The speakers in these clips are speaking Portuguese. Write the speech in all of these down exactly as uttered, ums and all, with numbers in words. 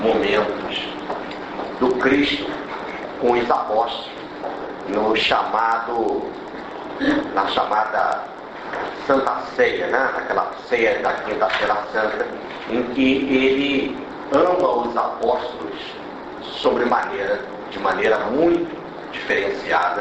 momentos do Cristo com os apóstolos, no chamado, na chamada Santa Ceia, né? Naquela ceia da Quinta-feira Santa, em que ele ama os apóstolos sobremaneira, de maneira muito diferenciada,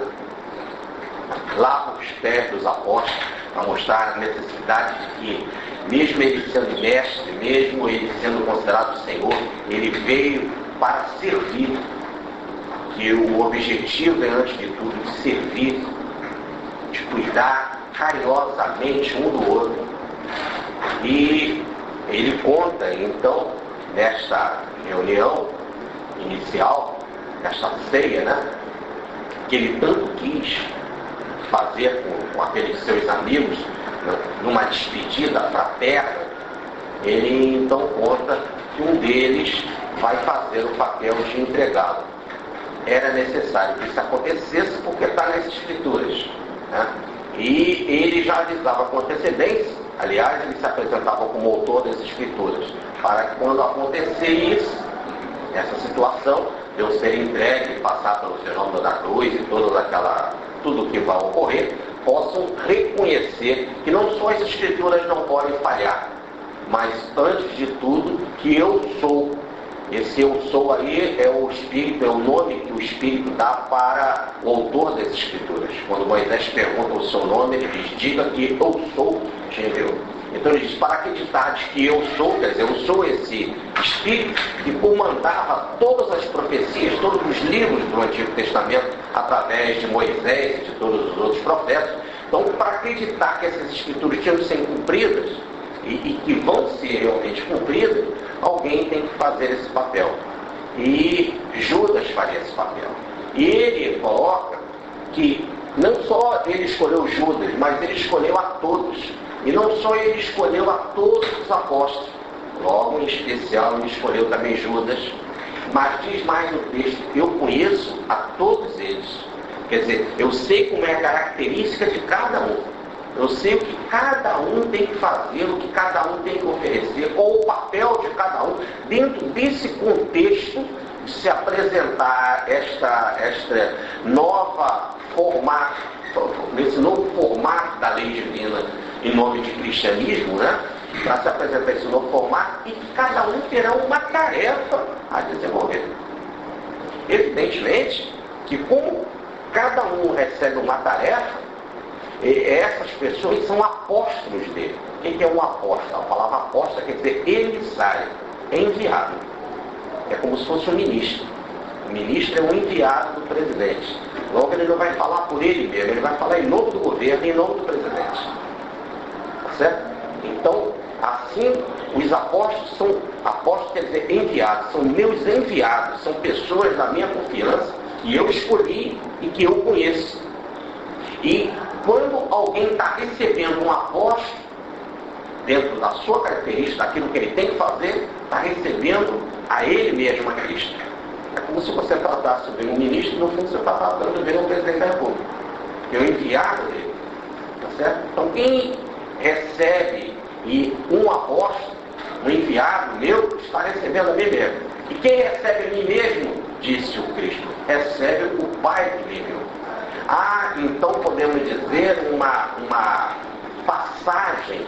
lava os pés dos apóstolos para mostrar a necessidade de que, mesmo ele sendo mestre, mesmo ele sendo considerado Senhor, ele veio para servir, que o objetivo é, antes de tudo, de servir, de cuidar carinhosamente um do outro. E ele conta, então, nesta reunião inicial, nesta ceia, né, que ele tanto quis fazer com, com aqueles seus amigos, né, numa despedida fraterna, ele então conta que um deles vai fazer o papel de entregá-lo. Era necessário que isso acontecesse porque está nas Escrituras, né? E ele já avisava com antecedência, aliás, ele se apresentava como autor das Escrituras, para que quando acontecer isso, essa situação, de eu ser entregue, passar pelo fenômeno da cruz e toda aquela, tudo que vai ocorrer, possam reconhecer que não só as Escrituras não podem falhar, mas, antes de tudo, que eu sou. Esse eu sou aí é o Espírito, é o nome que o Espírito dá para o autor das Escrituras. Quando Moisés pergunta o seu nome, ele diz: diga que eu sou, te enviou. Então ele diz: para acreditar que eu sou, quer dizer, eu sou esse Espírito que comandava todas as profecias, todos os livros do Antigo Testamento, através de Moisés e de todos os outros profetas. Então, para acreditar que essas Escrituras tinham de ser cumpridas, e, e que vão ser realmente cumpridas, alguém tem que fazer esse papel. E Judas faria esse papel. E ele coloca que não só ele escolheu Judas, mas ele escolheu a todos. E não só ele escolheu a todos os apóstolos, logo em especial ele escolheu também Judas, mas diz mais no texto: eu conheço a todos eles. Quer dizer, eu sei como é a característica de cada um. Eu sei o que cada um tem que fazer, o que cada um tem que oferecer, qual o papel de cada um, dentro desse contexto de se apresentar esta, esta nova formato, nesse novo formato da lei divina, em nome de cristianismo, né? Para se apresentar esse novo formato, e que cada um terá uma tarefa a desenvolver. Evidentemente que, como cada um recebe uma tarefa, essas pessoas são apóstolos dele. O que é um apóstolo? A palavra apóstolo quer dizer emissário, é enviado. É como se fosse um ministro. O ministro é um enviado do presidente. Logo, ele não vai falar por ele mesmo, ele vai falar em nome do governo, em nome do presidente. Tá certo? Então, assim, os apóstolos são, apóstolos quer dizer enviados, são meus enviados, são pessoas da minha confiança, que eu escolhi e que eu conheço. E quando alguém está recebendo um apóstolo, dentro da sua característica, daquilo que ele tem que fazer, está recebendo a ele mesmo, a Cristo. É como se você tratasse bem um ministro, no fundo você está tratando bem um presidente da República. É o enviado dele. Tá certo? Então quem recebe e um apóstolo, um enviado meu, está recebendo a mim mesmo. E quem recebe a mim mesmo, disse o Cristo, recebe o Pai que me enviou. Há, então, podemos dizer, uma, uma passagem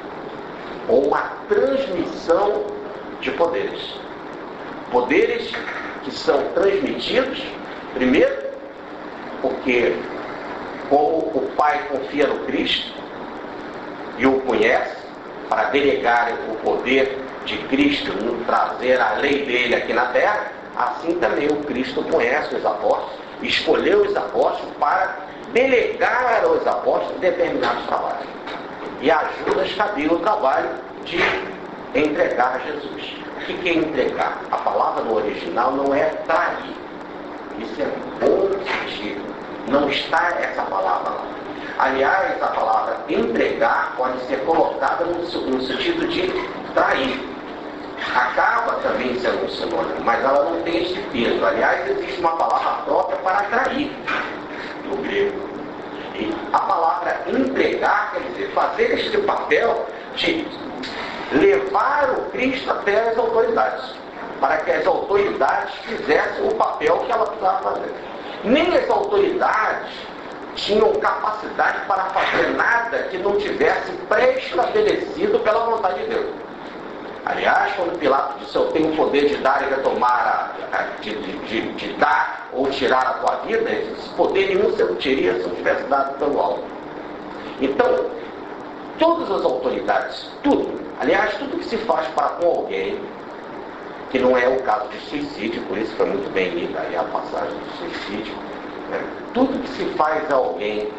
ou uma transmissão de poderes. Poderes que são transmitidos, primeiro, porque como o Pai confia no Cristo e o conhece, para delegar o poder de Cristo, trazer a lei dele aqui na terra, assim também o Cristo conhece os apóstolos, escolheu os apóstolos para delegar aos apóstolos determinados trabalhos. E a Judas cabia o trabalho de entregar Jesus. O que é entregar? A palavra no original não é trair. Isso é bom sentido. Não está essa palavra lá. Aliás, a palavra entregar pode ser colocada no, no sentido de trair. Acaba também sendo um sinônimo, mas ela não tem esse peso. Aliás, existe uma palavra própria para atrair no grego. E a palavra entregar quer dizer fazer este papel de levar o Cristo até as autoridades. para que as autoridades fizessem o papel que ela precisava fazer. Nem as autoridades tinham capacidade para fazer nada que não tivesse pré-estabelecido pela vontade de Deus. Aliás, quando Pilato disse, eu tenho o poder de dar e retomar, a, a, de, de, de dar ou tirar a tua vida, esse poder nenhum você não teria se não tivesse dado pelo alto. Então, todas as autoridades, tudo, aliás, tudo que se faz para com alguém, que não é o caso de suicídio, por isso foi muito bem lida aí a passagem do suicídio, né? Tudo que se faz a alguém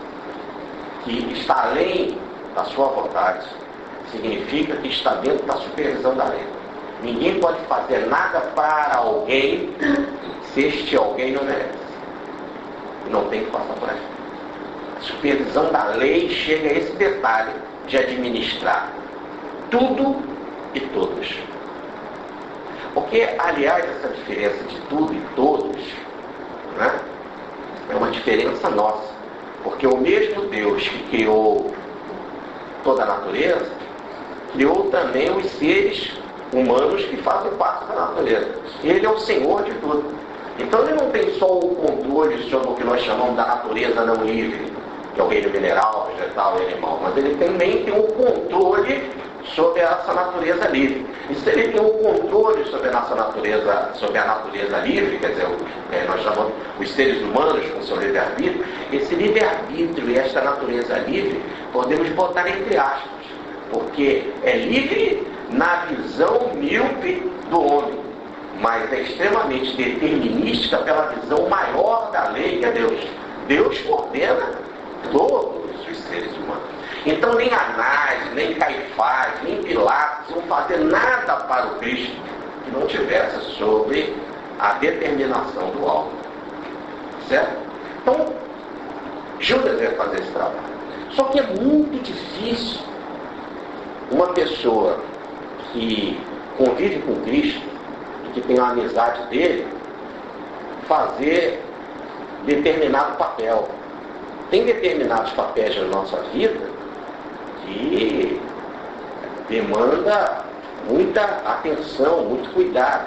que está além da sua vontade, significa que está dentro da supervisão da lei. Ninguém pode fazer nada para alguém se este alguém não merece. Não tem que passar por aí. A supervisão da lei chega a esse detalhe de administrar tudo e todos. Porque, aliás, essa diferença de tudo e todos, né, é uma diferença nossa. Porque o mesmo Deus que criou toda a natureza, criou também os seres humanos que fazem parte da natureza. Ele é o Senhor de tudo. Então ele não tem só o controle sobre o que nós chamamos da natureza não livre, que é o reino mineral, vegetal e animal, mas ele também tem o controle sobre essa natureza livre. E se ele tem o controle sobre a nossa natureza, sobre a natureza livre, quer dizer, é, nós chamamos os seres humanos com seu livre-arbítrio, esse livre-arbítrio e esta natureza livre podemos botar entre aspas, porque é livre na visão míope do homem, mas é extremamente determinística pela visão maior da lei, que é Deus. Deus coordena todos os seres humanos. Então nem Anás, nem Caifás, nem Pilatos vão fazer nada para o Cristo que não tivesse sobre a determinação do alto. Certo? Então, Judas vai fazer esse trabalho. Só que é muito difícil uma pessoa que convive com Cristo e que tem a amizade dele fazer determinado papel. Tem determinados papéis na nossa vida que demanda muita atenção, muito cuidado.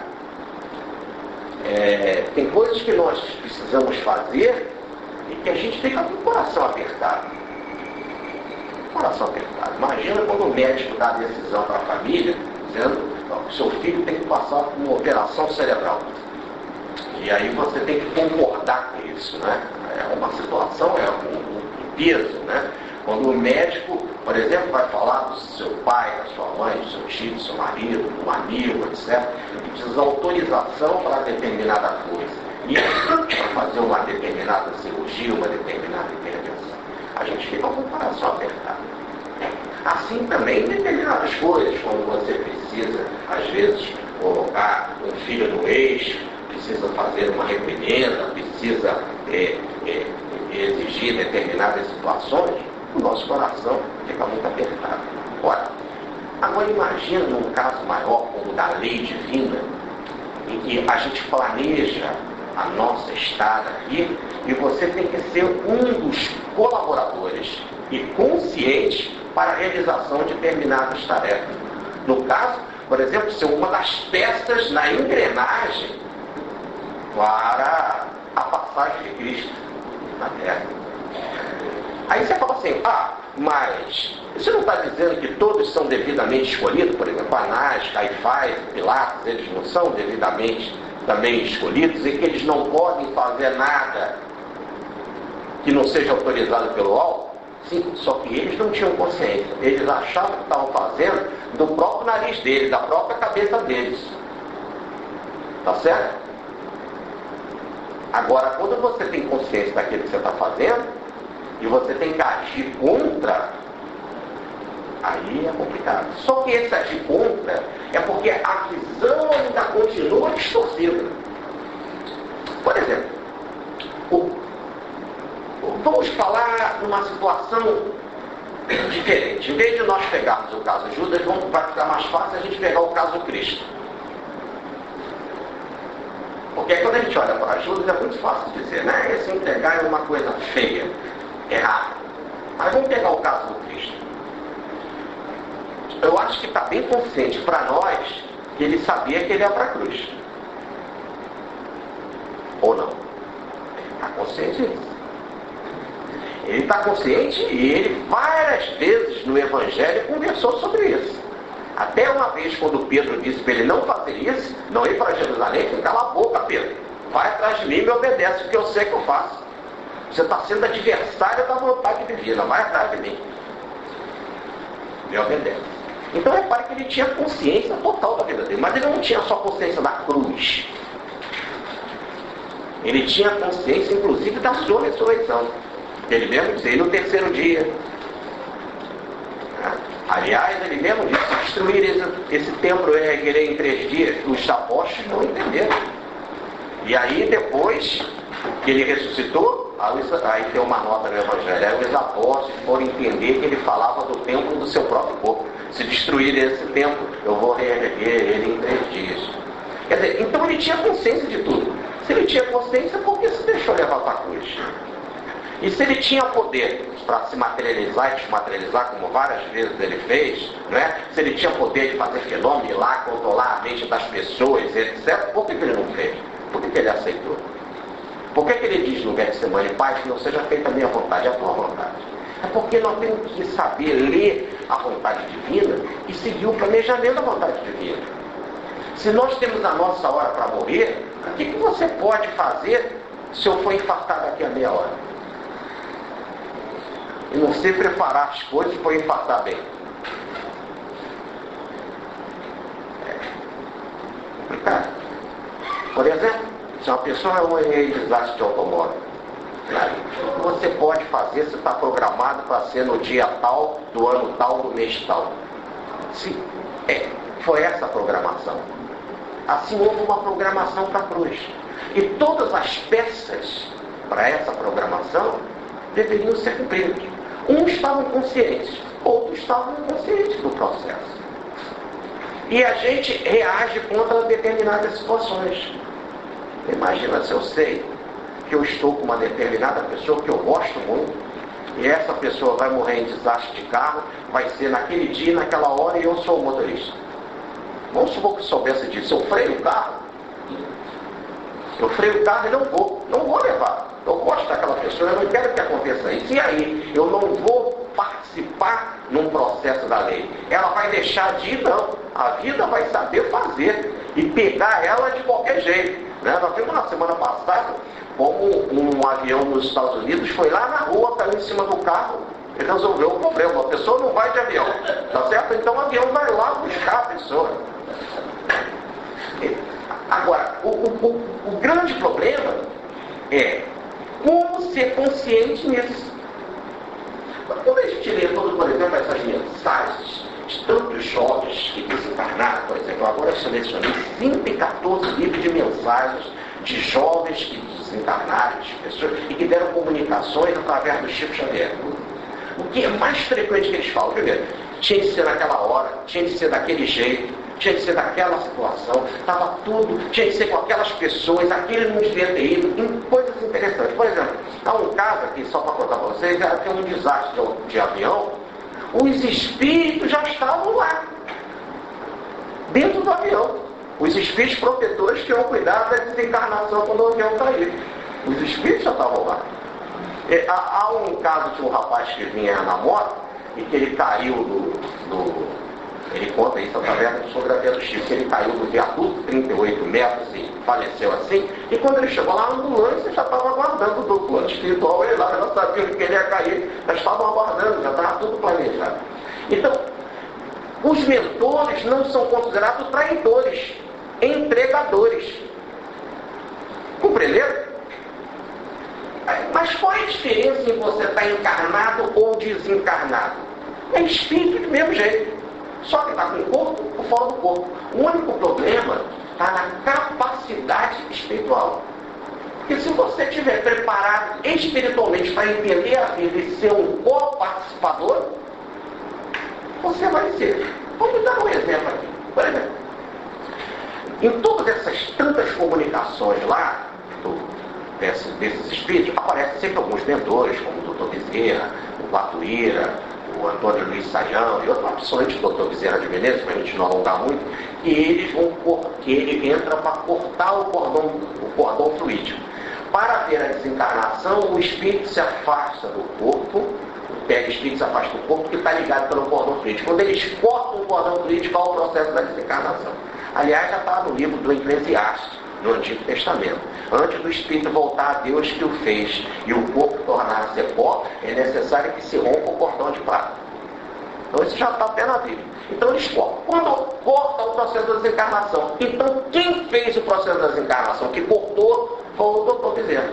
É, tem coisas que nós precisamos fazer e que a gente fica com o coração apertado. Coração apertado. Imagina quando o médico dá a decisão para a família, dizendo que o seu filho tem que passar por uma operação cerebral. E aí você tem que concordar com isso, né? É uma situação, é um, um peso, né? Quando o médico, por exemplo, vai falar do seu pai, da sua mãe, do seu tio, do seu marido, do amigo, etcétera, ele precisa de autorização para determinada coisa. E para fazer uma determinada cirurgia, uma determinada intervenção. A gente fica com o coração apertado. Assim também em determinadas coisas, quando você precisa, às vezes, colocar um filho no eixo, precisa fazer uma reprimenda, precisa é, é, exigir determinadas situações, o nosso coração fica muito apertado. Ora, agora imagina num caso maior como o da lei divina, em que a gente planeja a nossa estada aqui e você tem que ser um dos colaboradores e consciente para a realização de determinadas tarefas. No caso, por exemplo, ser uma das peças na engrenagem para a passagem de Cristo na Terra. Aí você fala assim, ah, mas você não está dizendo que todos são devidamente escolhidos? Por exemplo, Anás, Caifás, Pilatos, eles não são devidamente também escolhidos e que eles não podem fazer nada que não seja autorizado pelo alto? Sim, só que eles não tinham consciência. Eles achavam que estavam fazendo do próprio nariz deles, da própria cabeça deles. Tá certo? Agora, quando você tem consciência daquilo que você está fazendo, e você tem que agir contra, aí é complicado. Só que esse agir contra é porque a visão ainda continua distorcida. Por exemplo, o, vamos falar numa situação diferente. Em vez de nós pegarmos o caso Judas, vamos, vai ficar mais fácil a gente pegar o caso Cristo. Porque quando a gente olha para Judas é muito fácil dizer, né? Esse entregar é uma coisa feia, errada. Mas vamos pegar o caso do Cristo. Eu acho que está bem consciente para nós que ele sabia que ele ia para a cruz. Ou não? Ele está consciente disso. Ele está consciente e ele várias vezes no Evangelho conversou sobre isso. Até uma vez quando Pedro disse para ele não fazer isso, não ir para Jerusalém, ele cala a boca, Pedro. Vai atrás de mim e me obedece, porque eu sei que eu faço. Você está sendo adversário da vontade divina, vai atrás de mim. Me obedece. Então repare que ele tinha consciência total da vida dele, mas ele não tinha só consciência da cruz. Ele tinha consciência, inclusive, da sua ressurreição. Ele mesmo dizia, e no terceiro dia. Aliás, ele mesmo disse, se destruir esse, esse templo eu erguerei em três dias. Os apóstolos não entenderam. E aí, depois que ele ressuscitou, aí tem uma nota no Evangelho. Aí os apóstolos foram entender que ele falava do templo do seu próprio corpo. Se destruir esse templo, eu vou reerguer ele em três dias. Quer dizer, então ele tinha consciência de tudo. Se ele tinha consciência, por que se deixou levar para a cruz? E se ele tinha poder para se materializar e desmaterializar, como várias vezes ele fez, né? Se ele tinha poder de fazer fenômeno lá, controlar a mente das pessoas, etcétera, por que, que ele não fez? Por que, que ele aceitou? Por que, que ele diz no Getsemane, Pai, que não seja feita a minha vontade, a tua vontade? É porque nós temos que saber ler a vontade divina e seguir o planejamento da vontade divina. Se nós temos a nossa hora para morrer, o que, que você pode fazer se eu for infartado daqui a meia hora? E não sei preparar as coisas para infartar bem. É complicado. Por exemplo, se uma pessoa é um desastre de automóvel, o que você pode fazer se está programado para ser no dia tal, do ano tal, do mês tal? Sim, é, foi essa a programação. Assim houve uma programação para a cruz. E todas as peças para essa programação deveriam ser cumpridas. Uns estavam conscientes, outros estavam inconscientes do processo. E a gente reage contra determinadas situações. Imagina se eu sei que eu estou com uma determinada pessoa que eu gosto muito, e essa pessoa vai morrer em desastre de carro, vai ser naquele dia, naquela hora, e eu sou o motorista. Vamos supor que eu soubesse disso. Eu freio o carro, eu freio o carro e não vou, não vou levar. Eu gosto daquela pessoa, eu não quero que aconteça isso. E aí, eu não vou participar num processo da lei. Ela vai deixar de ir, não. A vida vai saber fazer e pegar ela de qualquer jeito. Né? Nós vimos na semana passada como um avião nos Estados Unidos foi lá na rua, caiu em cima do carro e resolveu o problema. A pessoa não vai de avião, tá certo? Então o avião vai lá buscar a pessoa. Agora, o, o, o grande problema é como ser consciente nisso. Quando a gente lê todo, por exemplo, essas mensagens de tantos jovens que desencarnaram, por exemplo, agora eu selecionei cento e quatorze livros de mensagens de jovens que desencarnaram, de pessoas, e que deram comunicações através do Chico Xavier. O que é mais frequente que eles falam? Primeiro, tinha que ser naquela hora, tinha que ser daquele jeito, tinha que ser daquela situação, estava tudo, tinha que ser com aquelas pessoas, aquele não devia ter ido, em coisas interessantes. Por exemplo, há um caso aqui, só para contar para vocês, tem um desastre de, de avião, os espíritos já estavam lá, dentro do avião. Os espíritos protetores que iam cuidar da desencarnação quando o avião cair. Os espíritos já estavam lá. E, há, há um caso de um rapaz que vinha na moto e que ele caiu do... do ele conta isso através da fotografia do Chico, que ele caiu do viaduto, trinta e oito metros, e faleceu assim. E quando ele chegou lá, a ambulância já estava aguardando do plano espiritual. Ele lá, já sabia que ele ia cair, já estavam aguardando, já estava tudo planejado. Então, os mentores não são considerados traidores, entregadores. Compreenderam? Mas qual é a diferença em você estar encarnado ou desencarnado? É espírito do mesmo jeito. Só que está com o corpo ou fora do corpo. O único problema está na capacidade espiritual. Porque se você estiver preparado espiritualmente para entender a vida e ser um co-participador, você vai ser. Vamos dar um exemplo aqui. Por exemplo, em todas essas tantas comunicações lá, do, desses, desses espíritos, aparecem sempre alguns mentores, como o doutor Bezerra, o Batuíra, o Antônio Luiz Saião e outras opções, o doutor Bezerra de Menezes, para a gente não alongar muito, que eles vão que ele entra para cortar o cordão, o cordão fluídico. Para ver a desencarnação, o espírito se afasta do corpo, o espírito se afasta do corpo porque está ligado pelo cordão fluídico. Quando eles cortam o cordão fluídico, há o processo da desencarnação. Aliás, já está no livro do Eclesiastes, no Antigo Testamento. Antes do espírito voltar a Deus que o fez e o corpo tornar-se pó, é necessário que se rompa o cordão de prata. Então isso já está até na Bíblia. Então eles cortam. Quando corta o processo da desencarnação, então quem fez o processo da desencarnação, que cortou, foi o doutor Bezerra.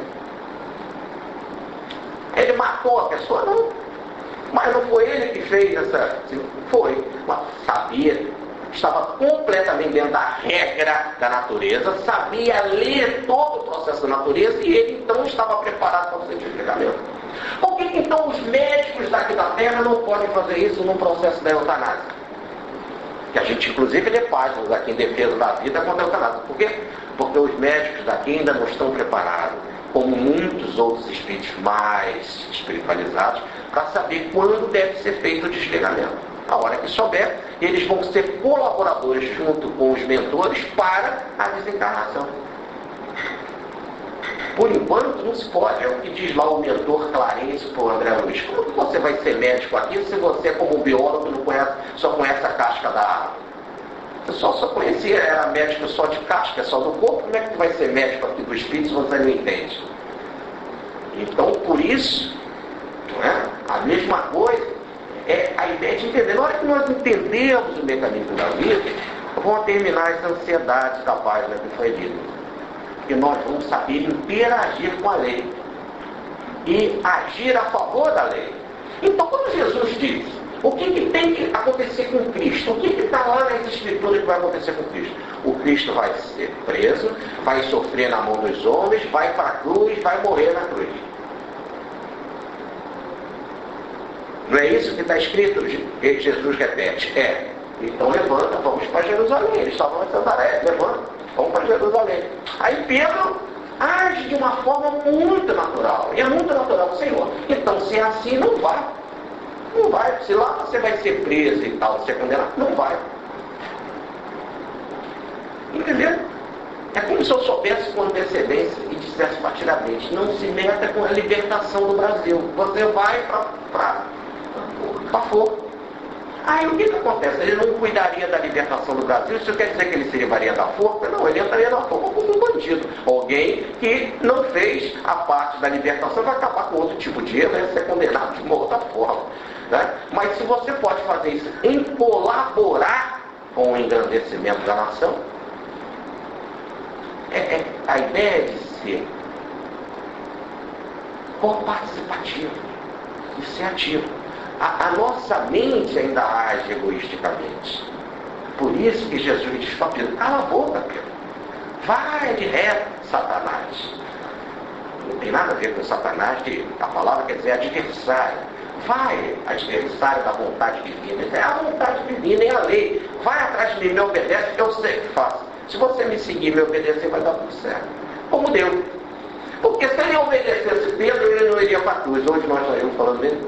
Ele matou a pessoa? Não. Mas não foi ele que fez essa... Foi. Mas sabia, estava completamente dentro da regra da natureza, sabia ler todo o processo da natureza e ele então estava preparado para o cientificamente. Por que então os médicos daqui da Terra não podem fazer isso no processo da eutanásia? Que a gente inclusive lê páginas aqui em defesa da vida contra a eutanásia. Por quê? Porque os médicos daqui ainda não estão preparados, como muitos outros espíritos mais espiritualizados, para saber quando deve ser feito o desligamento. A hora que souber, eles vão ser colaboradores junto com os mentores para a desencarnação. Por enquanto não se pode, é o que diz lá o mentor Clarence para o André Luiz. Como que você vai ser médico aqui se você, como biólogo, não conhece, só conhece a casca da árvore? Você só, só conhecia, era médico só de casca, só do corpo, como é que tu vai ser médico aqui do espírito se você não entende? Então, por isso, não é? A mesma coisa é a ideia de entender. Na hora que nós entendemos o mecanismo da vida, vamos terminar essa ansiedade da página que foi lida. Porque nós vamos saber interagir com a lei e agir a favor da lei. Então, quando Jesus diz o que, que tem que acontecer com Cristo, o que está lá nas Escrituras que vai acontecer com Cristo? O Cristo vai ser preso, vai sofrer na mão dos homens, vai para a cruz, vai morrer na cruz. Não é isso que está escrito? Jesus repete. É. Então levanta, vamos para Jerusalém. Eles estavam em Santarém, levanta, vamos para Jerusalém. Aí Pedro age de uma forma muito natural. E é muito natural, Senhor. Então, se é assim, não vai. Não vai. Se lá você vai ser preso e tal, ser condenado, não vai. Entendeu? É como se eu soubesse com antecedência e dissesse partidamente, não se meta com a libertação do Brasil. Você vai para para fogo. Aí o que, que acontece? Ele não cuidaria da libertação do Brasil? Isso quer dizer que ele se livraria da forca? Não, ele entraria na forca como um bandido. Alguém que não fez a parte da libertação vai acabar com outro tipo de erro, vai ser condenado de uma outra forma. Né? Mas se você pode fazer isso em colaborar com o engrandecimento da nação, é, é, a ideia é de ser participativo e ser ativo. A, a nossa mente ainda age egoisticamente. Por isso que Jesus diz para Pedro, cala a boca, Pedro. Vai de reto, Satanás. Não tem nada a ver com Satanás, que a palavra quer dizer adversário. Vai, adversário da vontade divina. É a vontade divina, é a lei. Vai atrás de mim, me obedece, que eu sei o que faço. Se você me seguir, me obedecer, vai dar tudo certo. Como deu. Porque se ele obedecesse Pedro, ele não iria para a cruz. Hoje nós saímos falando dele.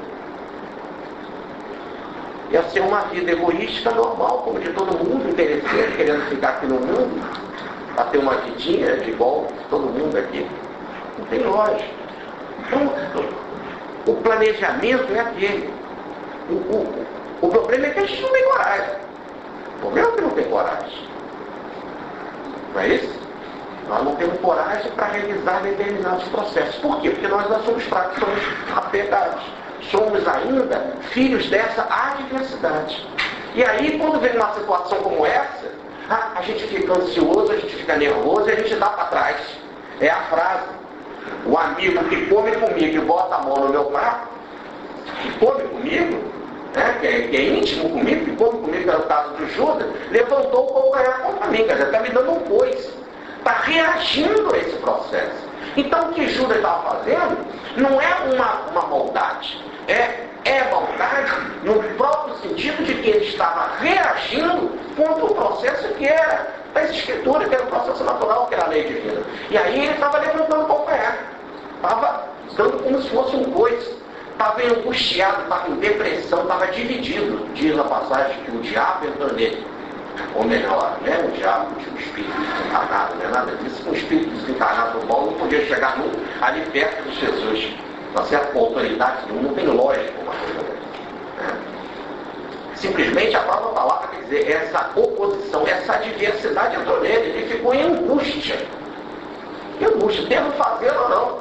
Ia ser uma vida egoística normal, como de todo mundo, interessante, querendo ficar aqui no mundo, para ter uma vidinha de igual todo mundo aqui. Não tem lógica. Então, o planejamento é aquele. O, o, o problema é que a gente não tem coragem. O problema é que não tem coragem. Não é isso? Nós não temos coragem para realizar determinados processos. Por quê? Porque nós não somos fracos, somos apegados. Somos ainda filhos dessa adversidade. E aí, quando vem uma situação como essa, a, a gente fica ansioso, a gente fica nervoso e a gente dá para trás. É a frase. O amigo que come comigo e bota a mão no meu prato, que come comigo, né, que, é, que é íntimo comigo, que come comigo, é o caso do Judas, levantou o calcanhar contra mim, quer dizer, está me dando um coice. Está reagindo a esse processo. Então, o que Judas estava fazendo não é uma, uma maldade. É, é maldade no próprio sentido de que ele estava reagindo contra o processo que era das escrituras, que era o processo natural, que era a lei divina. E aí ele estava levantando o calcanhar. Estava dando como se fosse um coice. estava angustiado, estava em depressão, estava dividido. Diz a passagem que o diabo entrou nele. Ou melhor, não é o diabo, o espírito desencarnado, não é nada disso. Um espírito desencarnado bom não podia chegar nunca ali perto de Jesus. Tá certo? Com autoridade, não tem lógica uma coisa dessa. Né? Simplesmente a própria palavra quer dizer, essa oposição, essa adversidade entrou nele, ele ficou em angústia. Que angústia, devo fazê-lo ou não?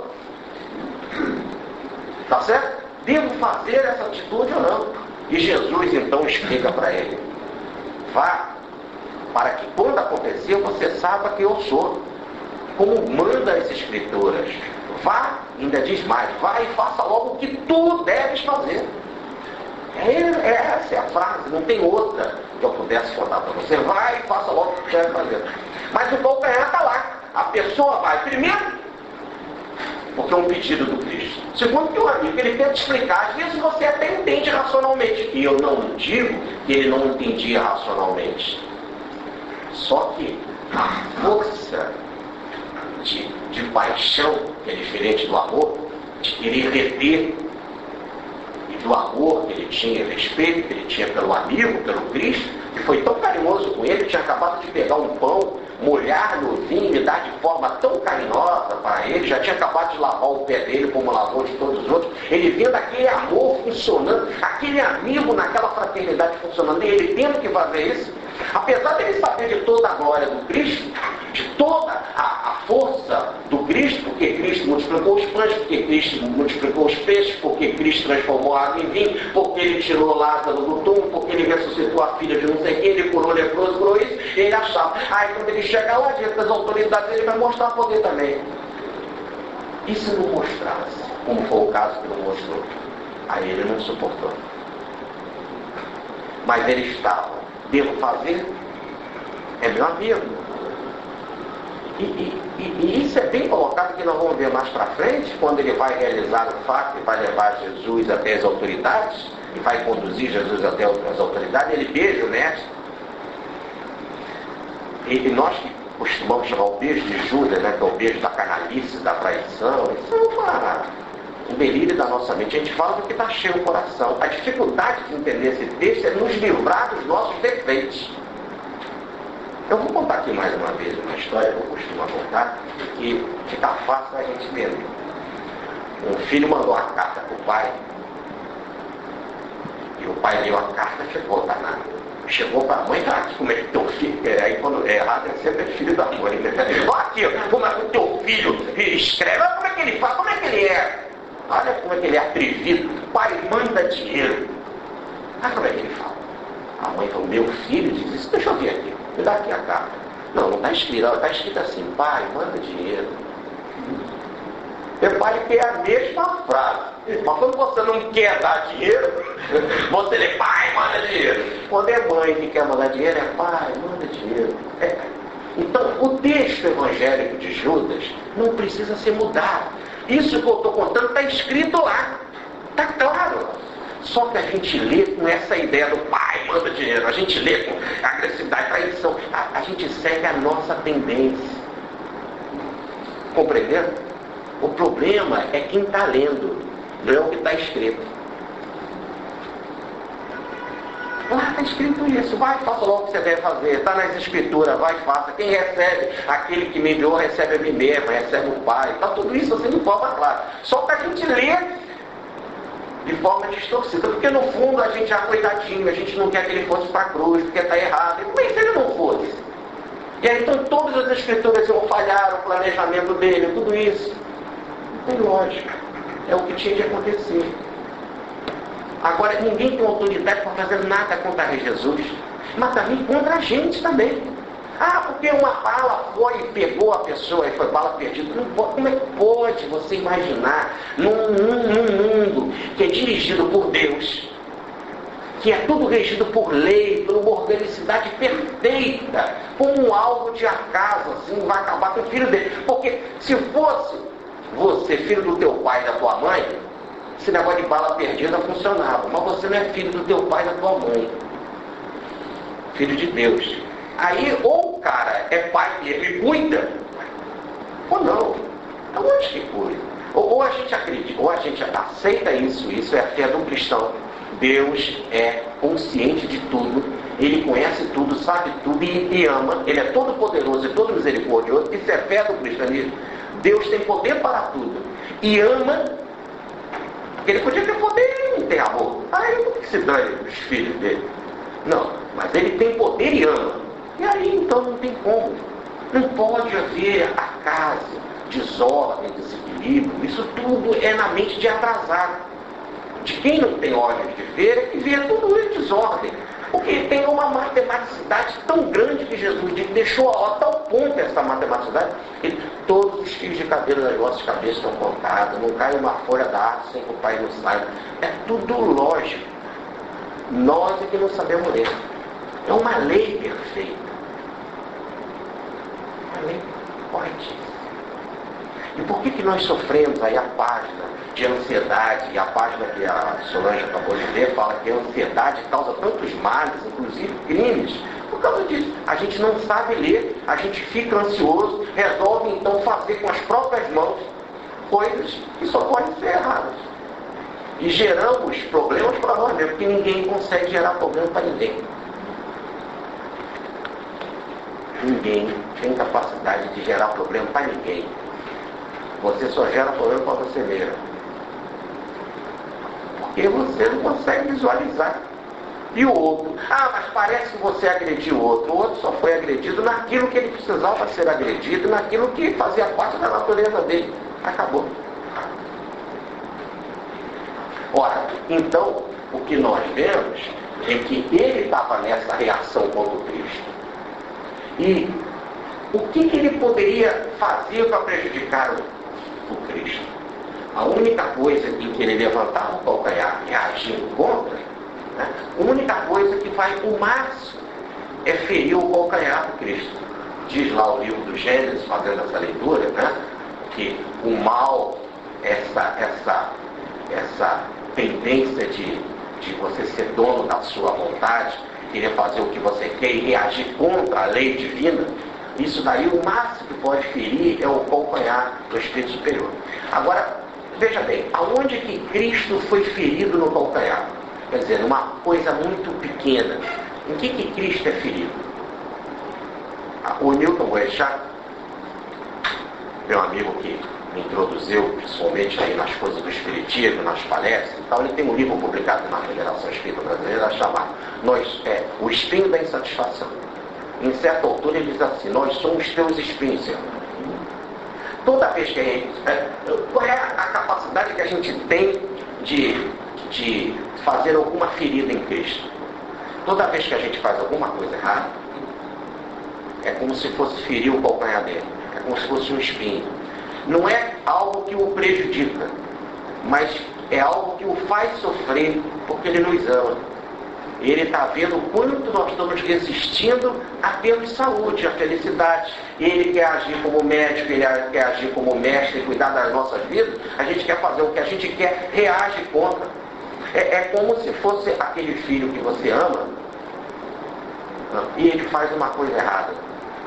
Tá certo? Devo fazer essa atitude ou não? E Jesus então explica para ele: vá, para que quando acontecer você saiba que eu sou, como manda as Escrituras. Vá, ainda diz mais, vá e faça logo o que tu deves fazer. É, é, essa é a frase, não tem outra que eu pudesse contar para você. Vai e faça logo o que tu deve fazer. Mas o calcanhar está lá. A pessoa vai, primeiro, porque é um pedido do Cristo. Segundo, que o amigo, ele tenta explicar. Às vezes você até entende racionalmente. E eu não digo que ele não entendia racionalmente. Só que a força de, de paixão, que é diferente do amor, de querer reter, e do amor que ele tinha, respeito que ele tinha pelo amigo, pelo Cristo, que foi tão carinhoso com ele, tinha acabado de pegar um pão, molhar no vinho e dar de forma tão carinhosa para ele, já tinha acabado de lavar o pé dele como lavou de todos os outros, ele vendo aquele amor funcionando, aquele amigo naquela fraternidade funcionando, e ele tendo que fazer isso, apesar dele saber de toda a glória do Cristo, de toda a, a força do Cristo, porque Cristo multiplicou os pães, porque Cristo multiplicou os peixes, porque Cristo transformou a água em vinho, porque ele tirou Lázaro do túmulo, porque ele ressuscitou a filha de não sei quem, ele curou leproso, curou isso, e ele achava. Aí quando ele chegar lá diante das autoridades, ele vai mostrar poder também. E se não mostrasse, como foi o caso que não mostrou? Aí ele não suportou. Mas ele estava. Devo fazer? É meu amigo. E, e, e, e isso é bem colocado, que nós vamos ver mais para frente, quando ele vai realizar o fato e vai levar Jesus até as autoridades, e vai conduzir Jesus até as autoridades, ele beija o mestre. E, e nós que costumamos chamar o beijo de Judas, né, que é o beijo da canalice, da traição, isso é uma, um delírio da nossa mente. A gente fala do que está cheio o coração. A dificuldade de entender esse texto é nos livrar dos nossos defeitos. Eu vou contar aqui mais uma vez uma história que eu costumo contar, que fica fácil a gente entender. Um filho mandou uma carta para o pai, e o pai leu a carta e ficou danado. Chegou para a mãe, ah, aqui como é que teu filho, é, aí quando é errado é sempre filho da mãe, né? Olha aqui, como é que o teu filho escreve, olha como é que ele fala, como é que ele é, olha como é que ele é atrevido, pai manda dinheiro. Olha como é que ele fala. A mãe falou, meu filho diz isso, deixa eu ver aqui. Me dá aqui a carta. Não, não está escrito, está escrito assim, pai, manda dinheiro. Meu pai quer a mesma frase. Mas quando você não quer dar dinheiro, você lê, pai, manda dinheiro. Quando é mãe que quer mandar dinheiro, é pai, manda dinheiro. É. Então, o texto evangélico de Judas não precisa ser mudado. Isso que eu estou contando está escrito lá. Está claro. Só que a gente lê com essa ideia do pai, manda dinheiro. A gente lê com agressividade, traição. A, a gente segue a nossa tendência. Compreendendo? O problema é quem está lendo, não é o que está escrito. Lá está escrito isso. Vai, faça logo o que você deve fazer. Está nas escrituras, vai, faça. Quem recebe, aquele que me enviou, recebe a mim mesmo, recebe o pai. Está tudo isso assim de forma clara. Só que a gente lê de forma distorcida, porque no fundo a gente, ah, coitadinho, a gente não quer que ele fosse para a cruz, porque está errado. E como é que ele não fosse? E aí então todas as escrituras iam falhar, o planejamento dele, tudo isso. Não tem lógica. É o que tinha de acontecer. Agora, ninguém tem autoridade para fazer nada contra Jesus, mas também contra a gente também. Ah, porque uma bala foi e pegou a pessoa e foi bala perdida. Não pode, como é que pode você imaginar num, num, num mundo que é dirigido por Deus, que é tudo regido por lei, por uma organicidade perfeita, como algo de acaso, assim, vai acabar com o filho dele? Porque se fosse você, filho do teu pai e da tua mãe, esse negócio de bala perdida funcionava. Mas você não é filho do teu pai e da tua mãe. Filho de Deus. Aí, ou o cara é pai mesmo e cuida, ou não. Então, onde que cuida? Ou, ou a gente gente acredita, ou a gente aceita isso, isso é a fé do cristão. Deus é consciente de tudo, Ele conhece tudo, sabe tudo e, e ama. Ele é todo poderoso e todo misericordioso. Isso é fé do cristianismo. Deus tem poder para tudo e ama. Ele podia ter poder e não tem amor. Ah, ele não tem que se dane os filhos dele. Não, mas ele tem poder e ama. E aí então não tem como. Não pode haver acaso, desordem, desequilíbrio. Isso tudo é na mente de atrasado. De quem não tem olhos de ver, é que vê tudo em desordem. Porque tem uma matematicidade tão grande que Jesus deixou a tal ponto essa matematicidade, que todos os fios de cabelo das vossas cabeças estão contados, não cai uma folha da árvore sem que o Pai não saiba. É tudo lógico. Nós é que não sabemos ler. É uma lei perfeita. Uma lei forte. E por que, que nós sofremos aí a página de ansiedade, e a página que a Solange acabou de ler fala que a ansiedade causa tantos males, inclusive crimes? Por causa disso, a gente não sabe ler, a gente fica ansioso, resolve então fazer com as próprias mãos coisas que só podem ser erradas. E geramos problemas para nós mesmos, porque ninguém consegue gerar problema para ninguém. Ninguém tem capacidade de gerar problema para ninguém. Você só gera problema para você mesmo. Porque você não consegue visualizar. E o outro? Ah, mas parece que você agrediu o outro. O outro só foi agredido naquilo que ele precisava ser agredido, naquilo que fazia parte da natureza dele. Acabou. Ora, então, o que nós vemos é que ele estava nessa reação contra o Cristo. E o que, que ele poderia fazer para prejudicar o, o Cristo? A única coisa em que ele levantava o calcanhar reagindo contra, né? A única coisa que vai o máximo é ferir o calcanhar do Cristo. Diz lá o livro do Gênesis, fazendo essa leitura, né? Que o mal, essa, essa, essa tendência de, de você ser dono da sua vontade, querer fazer o que você quer e reagir contra a lei divina, isso daí o máximo que pode ferir é o calcanhar do espírito superior. Agora, veja bem, aonde que Cristo foi ferido no calcanhar? Quer dizer, numa coisa muito pequena. Em que que Cristo é ferido? O Newton Boechat, meu amigo que me introduziu, principalmente aí nas coisas do espiritismo, nas palestras e tal, ele tem um livro publicado na Federação Espírita Brasileira chamado nós, é, O Espinho da Insatisfação. Em certa altura ele diz assim: nós somos teus espinhos, Senhor. Toda vez que a gente... É, qual é a capacidade que a gente tem de, de fazer alguma ferida em Cristo? Toda vez que a gente faz alguma coisa errada, é como se fosse ferir o calcanhar dele. É como se fosse um espinho. Não é algo que o prejudica, mas é algo que o faz sofrer, porque ele nos ama. Ele está vendo o quanto nós estamos resistindo a termos saúde, a felicidade. Ele quer agir como médico, ele quer agir como mestre, cuidar das nossas vidas. A gente quer fazer o que a gente quer, reage contra. É, é como se fosse aquele filho que você ama e ele faz uma coisa errada.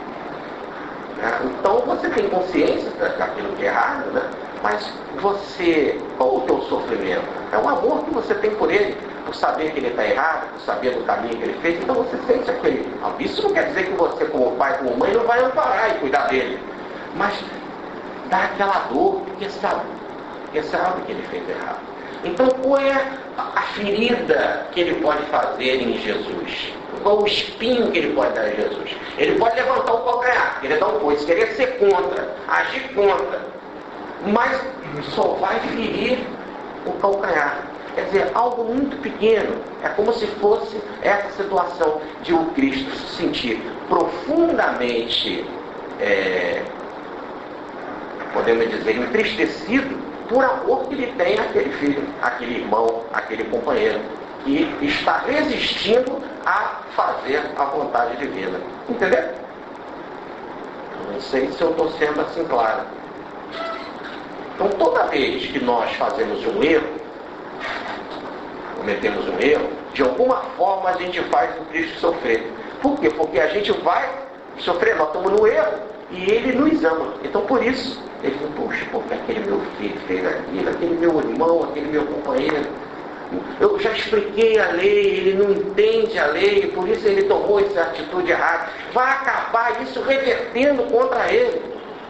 Então você tem consciência daquilo que é errado, né? Mas você, qual o teu sofrimento? É o amor que você tem por ele, por saber que ele está errado, por saber do caminho que ele fez. Então você sente aquele... Isso não quer dizer que você, como pai, como mãe, não vai amparar e cuidar dele. Mas dá aquela dor, porque sabe, porque sabe que ele fez errado. Então qual é a ferida que ele pode fazer em Jesus? Qual o espinho que ele pode dar em Jesus? Ele pode levantar o calcanhar, querer dar um coice, querer ser contra, agir contra, mas só vai ferir o calcanhar. Quer dizer, algo muito pequeno. É como se fosse essa situação de o Cristo se sentir profundamente, é, podemos dizer, entristecido por amor que ele tem àquele filho, àquele irmão, àquele companheiro, que está resistindo a fazer a vontade divina. Entendeu? Não sei se eu estou sendo assim claro. Então, toda vez que nós fazemos um erro, cometemos um erro, de alguma forma a gente faz o Cristo sofrer. Por quê? Porque a gente vai sofrer, nós estamos no erro, E Ele nos ama. Então, por isso, ele diz, puxa, porque aquele meu filho fez aquilo, aquele meu irmão, aquele meu companheiro. Eu já expliquei a lei, ele não entende a lei, por isso ele tomou essa atitude errada. Vai acabar isso revertendo contra ele.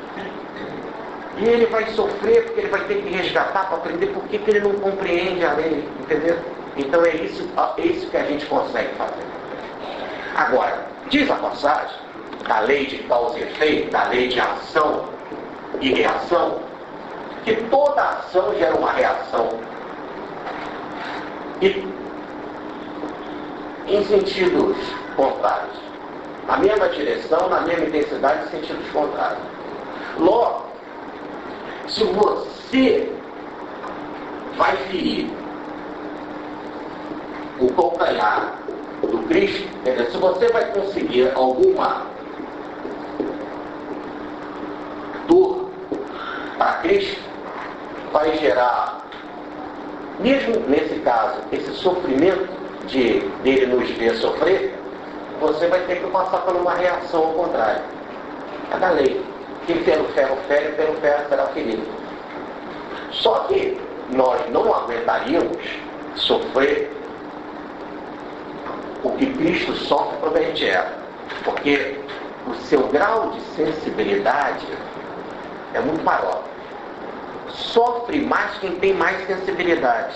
E ele vai sofrer, porque ele vai ter que resgatar para aprender por que ele não compreende a lei. Entendeu? Então é isso, é isso que a gente consegue fazer. Agora, diz a passagem da lei de causa e efeito, da lei de ação e reação, que toda ação gera uma reação. E em sentidos contrários. Na mesma direção, na mesma intensidade, em sentidos contrários. Logo, se você vai ferir o calcanhar do Cristo, quer dizer, se você vai conseguir alguma dor para Cristo, vai gerar, mesmo nesse caso, esse sofrimento de dele nos ver sofrer, você vai ter que passar por uma reação ao contrário. É da lei. Quem pelo ferro fere, pelo ferro será ferido. Só que nós não aguentaríamos sofrer o que Cristo sofre quando a gente erra. Porque o seu grau de sensibilidade é muito maior. Sofre mais quem tem mais sensibilidade.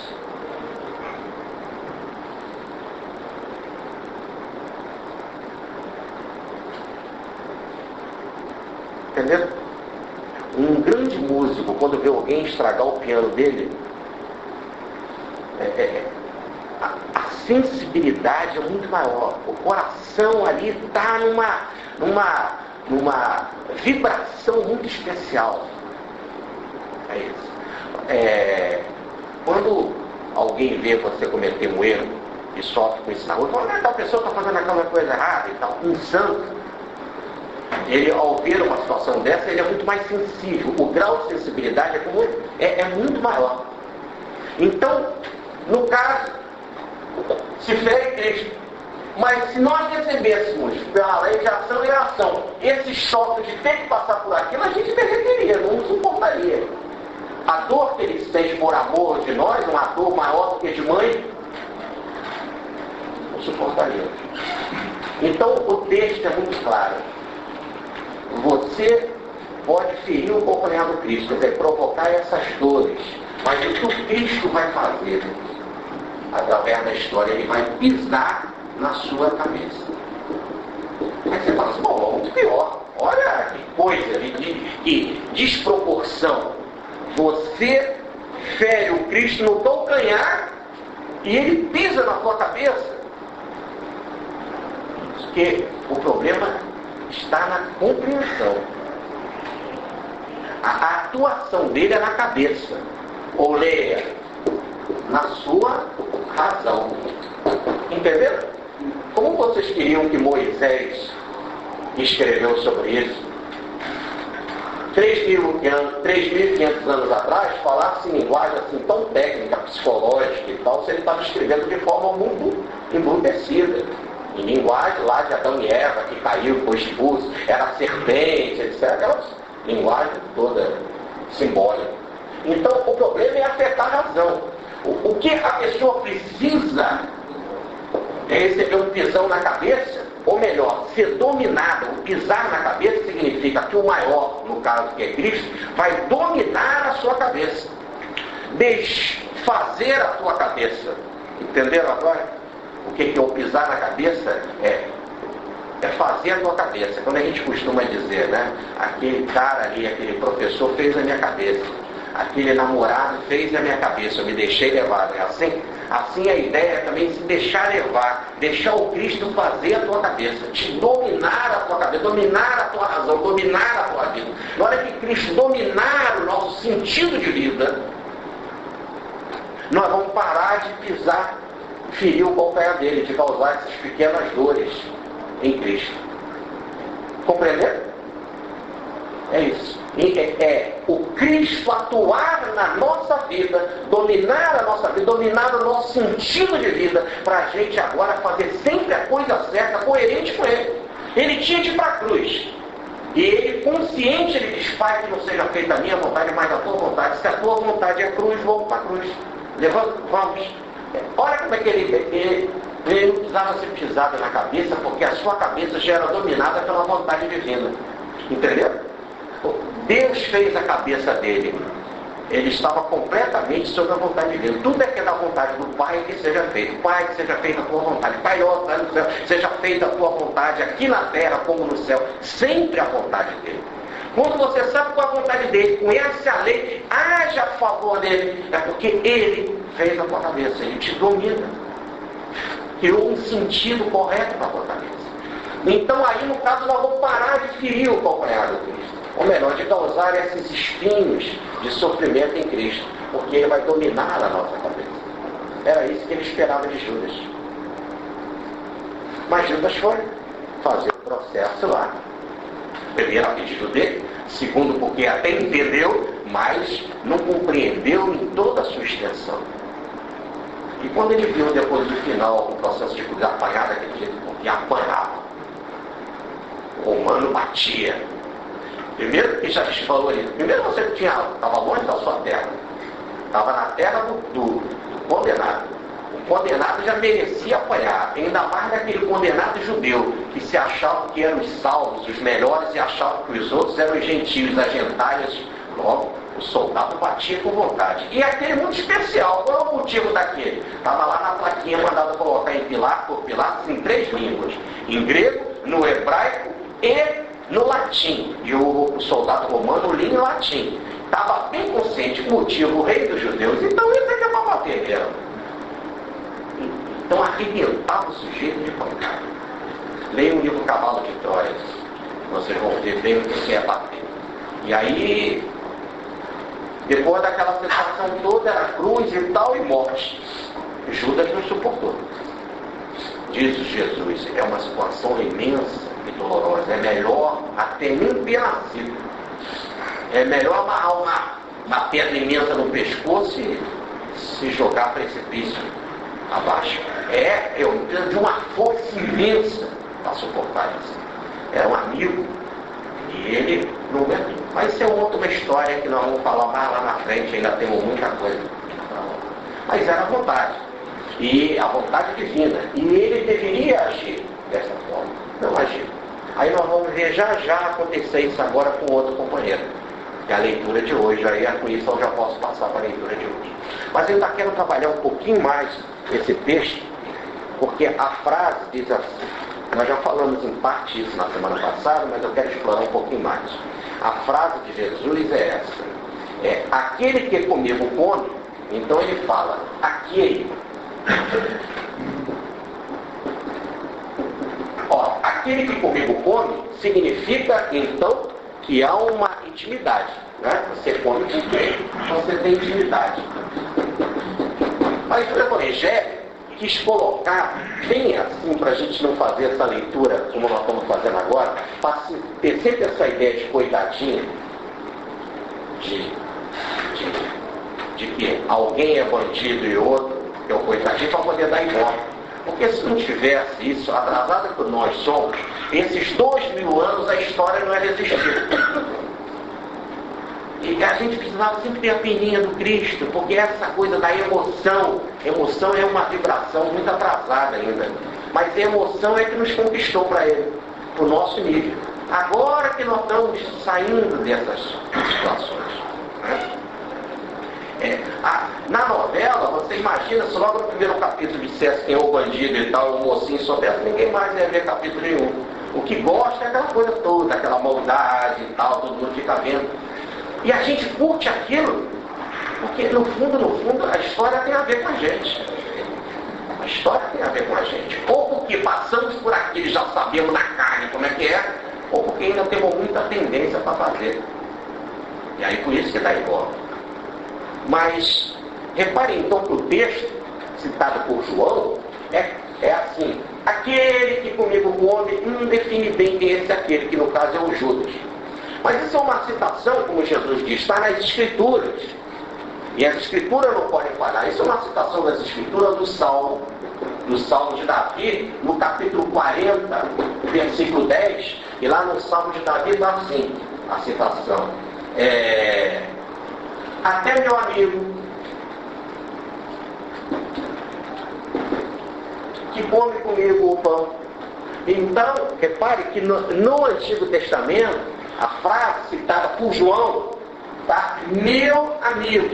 Entendeu? Um grande músico, quando vê alguém estragar o piano dele, é, é, a, a sensibilidade é muito maior. O coração ali está numa, numa, numa vibração muito especial. É isso. É, quando alguém vê você cometer um erro e sofre com isso na rua, fala, ah, tal pessoa está fazendo aquela coisa errada e tal. Um santo, ele, ao ver uma situação dessa, ele é muito mais sensível. O grau de sensibilidade é, como, é, é muito maior. Então, no caso, se fere Cristo. Mas se nós recebêssemos pela lei de ação e reação esse choque de ter que passar por aquilo, a gente derreteria, não suportaria. A dor que ele sente por amor de nós, uma dor maior do que de mãe, não suportaria. Então, o texto é muito claro. Você pode ferir o calcanhar do Cristo, quer dizer, provocar essas dores. Mas o que o Cristo vai fazer? Através da história, ele vai pisar na sua cabeça. Aí você fala assim, bom, muito pior. Olha que coisa, que desproporção. Você fere o Cristo no calcanhar e ele pisa na sua cabeça. Porque o problema está na compreensão. A, a atuação dele é na cabeça. Ou leia, na sua razão. Entenderam? Como vocês queriam que Moisés escreveu sobre isso? três mil e quinhentos anos atrás, falasse em linguagem assim tão técnica, psicológica e tal, se ele estava escrevendo de forma muito embrutecida. Em linguagem lá de Adão e Eva, que caiu, foi expulso, era serpente, etcétera. Aquela linguagem toda simbólica. Então, o problema é afetar a razão. O, o que a pessoa precisa é receber um pisão na cabeça, ou melhor, ser dominada. O pisar na cabeça significa que o maior, no caso que é Cristo, vai dominar a sua cabeça. Desfazer a sua cabeça. Entenderam agora? O que é o pisar na cabeça? É, é fazer a tua cabeça. Quando a gente costuma dizer, né? Aquele cara ali, aquele professor fez a minha cabeça. Aquele namorado fez a minha cabeça. Eu me deixei levar. É assim? Assim a ideia é também se deixar levar. Deixar o Cristo fazer a tua cabeça. Te dominar a tua cabeça. Dominar a tua razão. Dominar a tua vida. Na hora que Cristo dominar o nosso sentido de vida, nós vamos parar de pisar, ferir o calcanhar dele, de causar essas pequenas dores em Cristo. Compreenderam? É isso. E é, é o Cristo atuar na nossa vida, dominar a nossa vida, dominar o nosso sentido de vida, para a gente agora fazer sempre a coisa certa, coerente com Ele. Ele tinha de ir para a cruz. E Ele ele, consciente, ele diz: Pai, que não seja feita a minha vontade, mas a tua vontade. Se a tua vontade é cruz, vamos para a cruz. Levanta, vamos. Olha como é que ele, ele, ele não precisava ser pisado na cabeça, porque a sua cabeça já era dominada pela vontade divina. Entendeu? Deus fez a cabeça dele. Ele estava completamente sob a vontade de Deus. Tudo é que é da vontade do Pai que seja feito. Pai, que seja feita a tua vontade. Pai nosso, Pai no céu, seja feita a tua vontade aqui na terra como no céu. Sempre a vontade dele. Quando você sabe qual é a vontade dele, conhece a lei, age a favor dele, é porque ele fez a tua cabeça, ele te domina. Criou um sentido correto para a tua cabeça. Então aí, no caso, nós vamos parar de ferir o calcanhar do Cristo. Ou melhor, de causar esses espinhos de sofrimento em Cristo, porque ele vai dominar a nossa cabeça. Era isso que ele esperava de Judas. Mas Judas foi fazer o processo lá. Primeiro, a pedido dele. Segundo, porque até entendeu, mas não compreendeu em toda a sua extensão. E quando ele viu depois do final o processo de apanhar daquele jeito, porque apanhava, o romano batia. Primeiro, que já te falou ali, primeiro você tinha, estava longe da sua terra, estava na terra do, do, do condenado. O condenado já merecia apanhar, ainda mais daquele condenado judeu, que se achava que eram os salvos, os melhores, e achava que os outros eram os gentios, as gentalhas. Logo, o soldado batia com vontade. E aquele muito especial, qual é o motivo daquele? Estava lá na plaquinha mandada colocar em pilar por pilar, em três línguas: em grego, no hebraico e no latim. E o, o soldado romano lia em latim. Estava bem consciente, motivo, o rei dos judeus. Então isso é que é para bater mesmo. Então arrebentava o sujeito de pancada. Leia o livro Cavalo de Troia. Vocês vão ver bem o que é bater. E aí, depois daquela sensação toda, era cruz e tal, e morte. Judas não suportou. Diz Jesus, é uma situação imensa e dolorosa. É melhor até nem ter nascido. É melhor amarrar uma, uma pedra imensa no pescoço e se jogar a precipício abaixo. É, eu preciso de uma força imensa para suportar isso. Era um amigo e ele não aguentou. Mas isso é outra uma história que nós vamos falar mais lá na frente, ainda temos muita coisa. Mas era a vontade. E a vontade divina. E ele deveria agir dessa forma. Não agiu. Aí nós vamos ver já já acontecer isso agora com outro companheiro. Que é a leitura de hoje. Aí com isso eu já posso passar para a leitura de hoje. Mas eu ainda quero trabalhar um pouquinho mais esse texto, porque a frase diz assim. Nós já falamos em parte isso na semana passada, mas eu quero explorar um pouquinho mais. A frase de Jesus é essa. É, aquele que comigo come, então ele fala, aquele. Ó, aquele que comigo come, significa então que há uma intimidade. Né? Você come com quem? Você tem intimidade. Mas o Evangelho quis colocar bem assim, para a gente não fazer essa leitura como nós estamos fazendo agora, para ter sempre essa ideia de coitadinho, de, de, de que alguém é bandido e outro é o coitadinho, para poder dar embora. Porque se não tivesse isso, atrasado que nós somos, esses dois mil anos a história não ia resistir. E a gente precisava sempre ter a peninha do Cristo, porque essa coisa da emoção, emoção é uma vibração muito atrasada ainda, mas a emoção é que nos conquistou para ele, para o nosso nível. Agora que nós estamos saindo dessas situações. Né? É, a, na novela, você imagina, se logo no primeiro capítulo dissesse quem é o bandido e tal, o mocinho soubesse, ninguém mais ia ver capítulo nenhum. O que gosta é aquela coisa toda, aquela maldade e tal, todo mundo fica vendo. E a gente curte aquilo, porque no fundo, no fundo, a história tem a ver com a gente. A história tem a ver com a gente. Ou porque passamos por aquilo e já sabemos na carne como é que é, ou porque ainda temos muita tendência para fazer. E aí por isso que dá igual. Mas, reparem então que o texto, citado por João, é, é assim, aquele que comigo come, hum, define bem quem é esse aquele, que no caso é o Judas. Mas isso é uma citação, como Jesus diz, está nas Escrituras. E as Escrituras não podem falhar. Isso é uma citação das Escrituras do Salmo, do Salmo de Davi, no capítulo quarenta, versículo dez, e lá no Salmo de Davi está assim, a citação. É, até meu amigo, que come comigo o pão. Então, repare que no, no Antigo Testamento, a frase citada por João está meu amigo.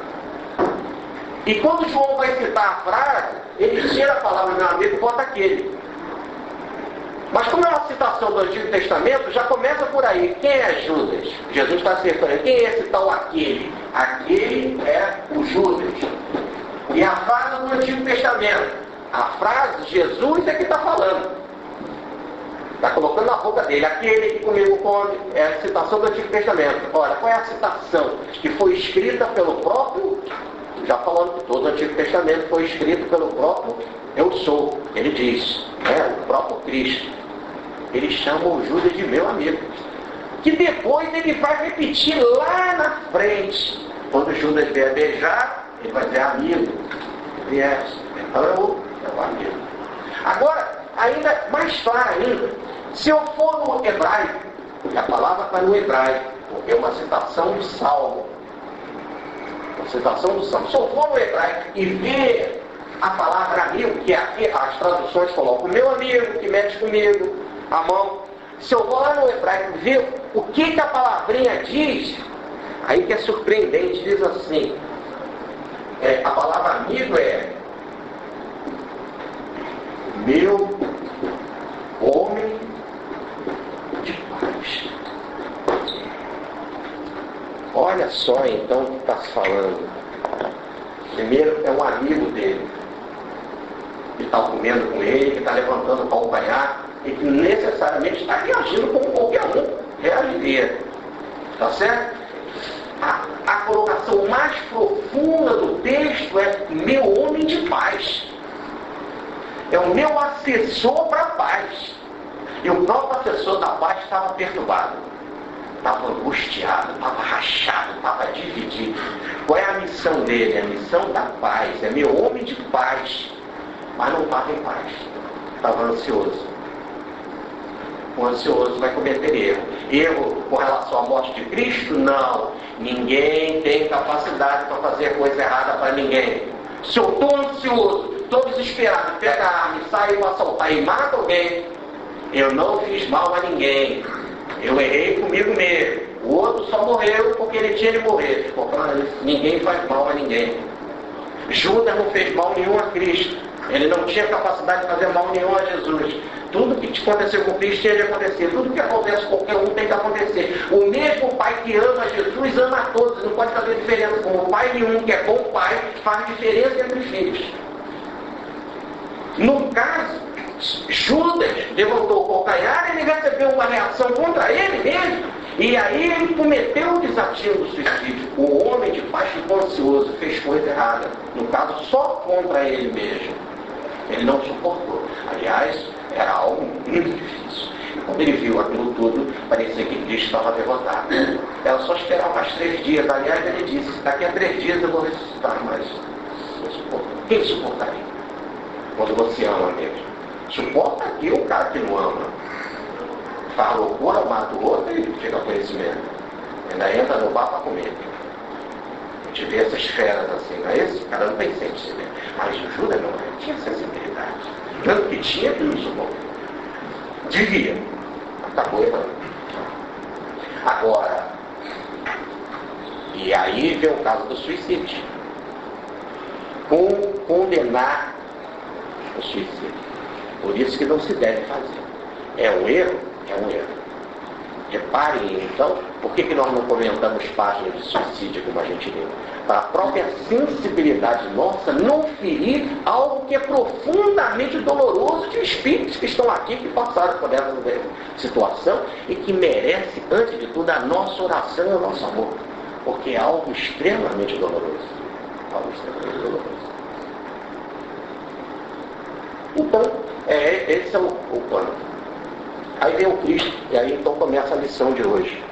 E quando João vai citar a frase, ele tira a palavra meu amigo e bota aquele. Mas como é uma citação do Antigo Testamento, já começa por aí. Quem é Judas? Jesus está se referindo. Quem é esse tal aquele? Aquele é o Judas. E a frase do Antigo Testamento. A frase, Jesus é que está falando. Está colocando na boca dele. Aquele que comigo come é a citação do Antigo Testamento. Olha, qual é a citação? Que foi escrita pelo próprio, já falando que todo o Antigo Testamento foi escrito pelo próprio Eu Sou. Ele diz, é o próprio Cristo. Ele chama o Judas de meu amigo. Que depois ele vai repetir lá na frente. Quando Judas vier beijar, ele vai dizer amigo. Ele é, então é o, é o amigo. Agora, ainda mais claro ainda, se eu for no hebraico, e a palavra está no hebraico, porque é uma citação do Salmo. Uma citação do Salmo. Se eu for no hebraico e ver a palavra amigo, que aqui as traduções colocam meu amigo, que mete comigo a mão. Se eu vou lá no hebraico ver o que, que a palavrinha diz, aí que é surpreendente, diz assim, é, a palavra amigo é meu homem de paz. Olha só então o que está falando. Primeiro é um amigo dele, que está comendo com ele, que está levantando para acompanhar, e que necessariamente está reagindo como qualquer um reagiria. Está certo? A, a colocação mais profunda do texto é meu homem de paz. É o meu assessor para a paz. E o próprio assessor da paz estava perturbado. Estava angustiado, estava rachado, estava dividido. Qual é a missão dele? A missão da paz. É meu homem de paz. Mas não estava em paz. Estava ansioso. O ansioso vai cometer erro. Erro com relação à morte de Cristo? Não. Ninguém tem capacidade para fazer coisa errada para ninguém. Se eu estou ansioso, estou desesperado, pega a arma e sai para assaltar e mata alguém, eu não fiz mal a ninguém. Eu errei comigo mesmo. O outro só morreu porque ele tinha de morrer. Ninguém faz mal a ninguém. Judas não fez mal nenhum a Cristo. Ele não tinha capacidade de fazer mal nenhum a Jesus. Tudo que aconteceu com Cristo tinha de acontecer. Tudo que acontece com qualquer um tem que acontecer. O mesmo pai que ama Jesus ama a todos. Não pode fazer diferença. Como o pai nenhum que é bom pai faz diferença entre os filhos. No caso, Judas levantou o calcanhar, ele recebeu uma reação contra ele mesmo. E aí ele cometeu o desatino do suicídio. O homem de paz ficou ansioso, fez coisa errada. No caso, só contra ele mesmo. Ele não suportou. Aliás, era algo muito difícil. E quando ele viu aquilo tudo, parecia que Cristo estava derrotado. Ela só esperava mais três dias. Aliás, ele disse, daqui a três dias eu vou ressuscitar, mas eu suporto. Quem suportaria? Quando você ama mesmo. Suporta aqui um cara que não ama. Faz loucura, mata o outro e chega ao conhecimento. Ainda entra no bar para comer. A gente vê essas feras assim, não é isso? O cara não tem sentimento. Mas o Judas não, ele tinha sensibilidade. Tanto que tinha que não suportou. Devia. Acabou errando. Agora, e aí vem o caso do suicídio. Como condenar o suicídio? Por isso que não se deve fazer. É um erro? É um erro. Reparem, então, por que, que nós não comentamos páginas de suicídio como a gente leu? Para a própria sensibilidade nossa não ferir algo que é profundamente doloroso de espíritos que estão aqui, que passaram por essa situação e que merece, antes de tudo, a nossa oração e o nosso amor. Porque é algo extremamente doloroso. Algo extremamente doloroso. Então, é, esse é o, o plano. Aí vem o Cristo, e aí então começa a lição de hoje.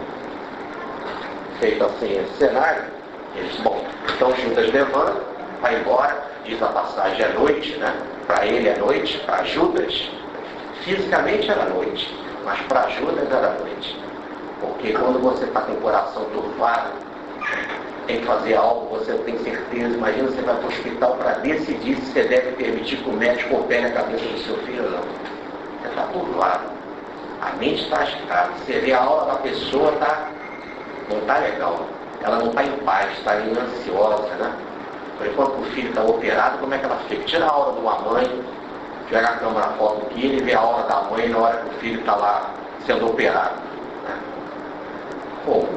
Feito assim esse cenário, eles, bom, então Judas levanta, vai embora, diz a passagem é noite, né? Para ele é noite, para Judas, fisicamente era noite, mas para Judas era noite. Por Porque quando você está com o coração turvado, tem que fazer algo, você tem certeza. Imagina, você vai para o hospital para decidir se você deve permitir que o médico opere a cabeça do seu filho ou não. Você está turvado. A mente está agitada. Você vê a aura da pessoa, tá, não está legal. Ela não está em paz, está ansiosa, né? Por enquanto o filho está operado, como é que ela fica? Tira a aura de uma mãe, pega a câmera foto aqui, ele vê a aura da mãe na hora que o filho está lá sendo operado. Né? Como?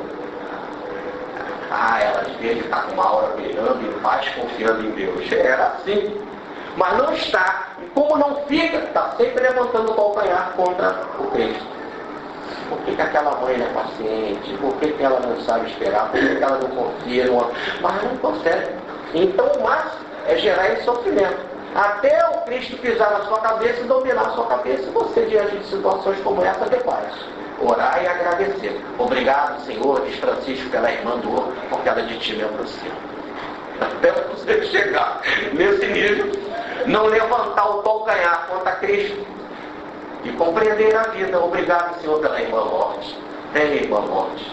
Ah, ela devia estar com uma aura brilhando, em paz, confiando em Deus. Era assim. Mas não está. E como não fica, está sempre levantando o calcanhar contra o Cristo. Por que, que aquela mãe não é paciente? Por que, que ela não sabe esperar? Por que, que ela não confia? Não... Mas não consegue. Então o máximo é gerar esse sofrimento. Até o Cristo pisar na sua cabeça e dominar a sua cabeça. E você, diante de situações como essa, ter paz. Orar e agradecer. Obrigado, Senhor, diz Francisco, pela irmã do outro, porque ela de ti me aproxima. Até você chegar nesse nível, não levantar o calcanhar contra Cristo e compreender a vida. Obrigado, Senhor, pela irmã morte. Tem irmã morte.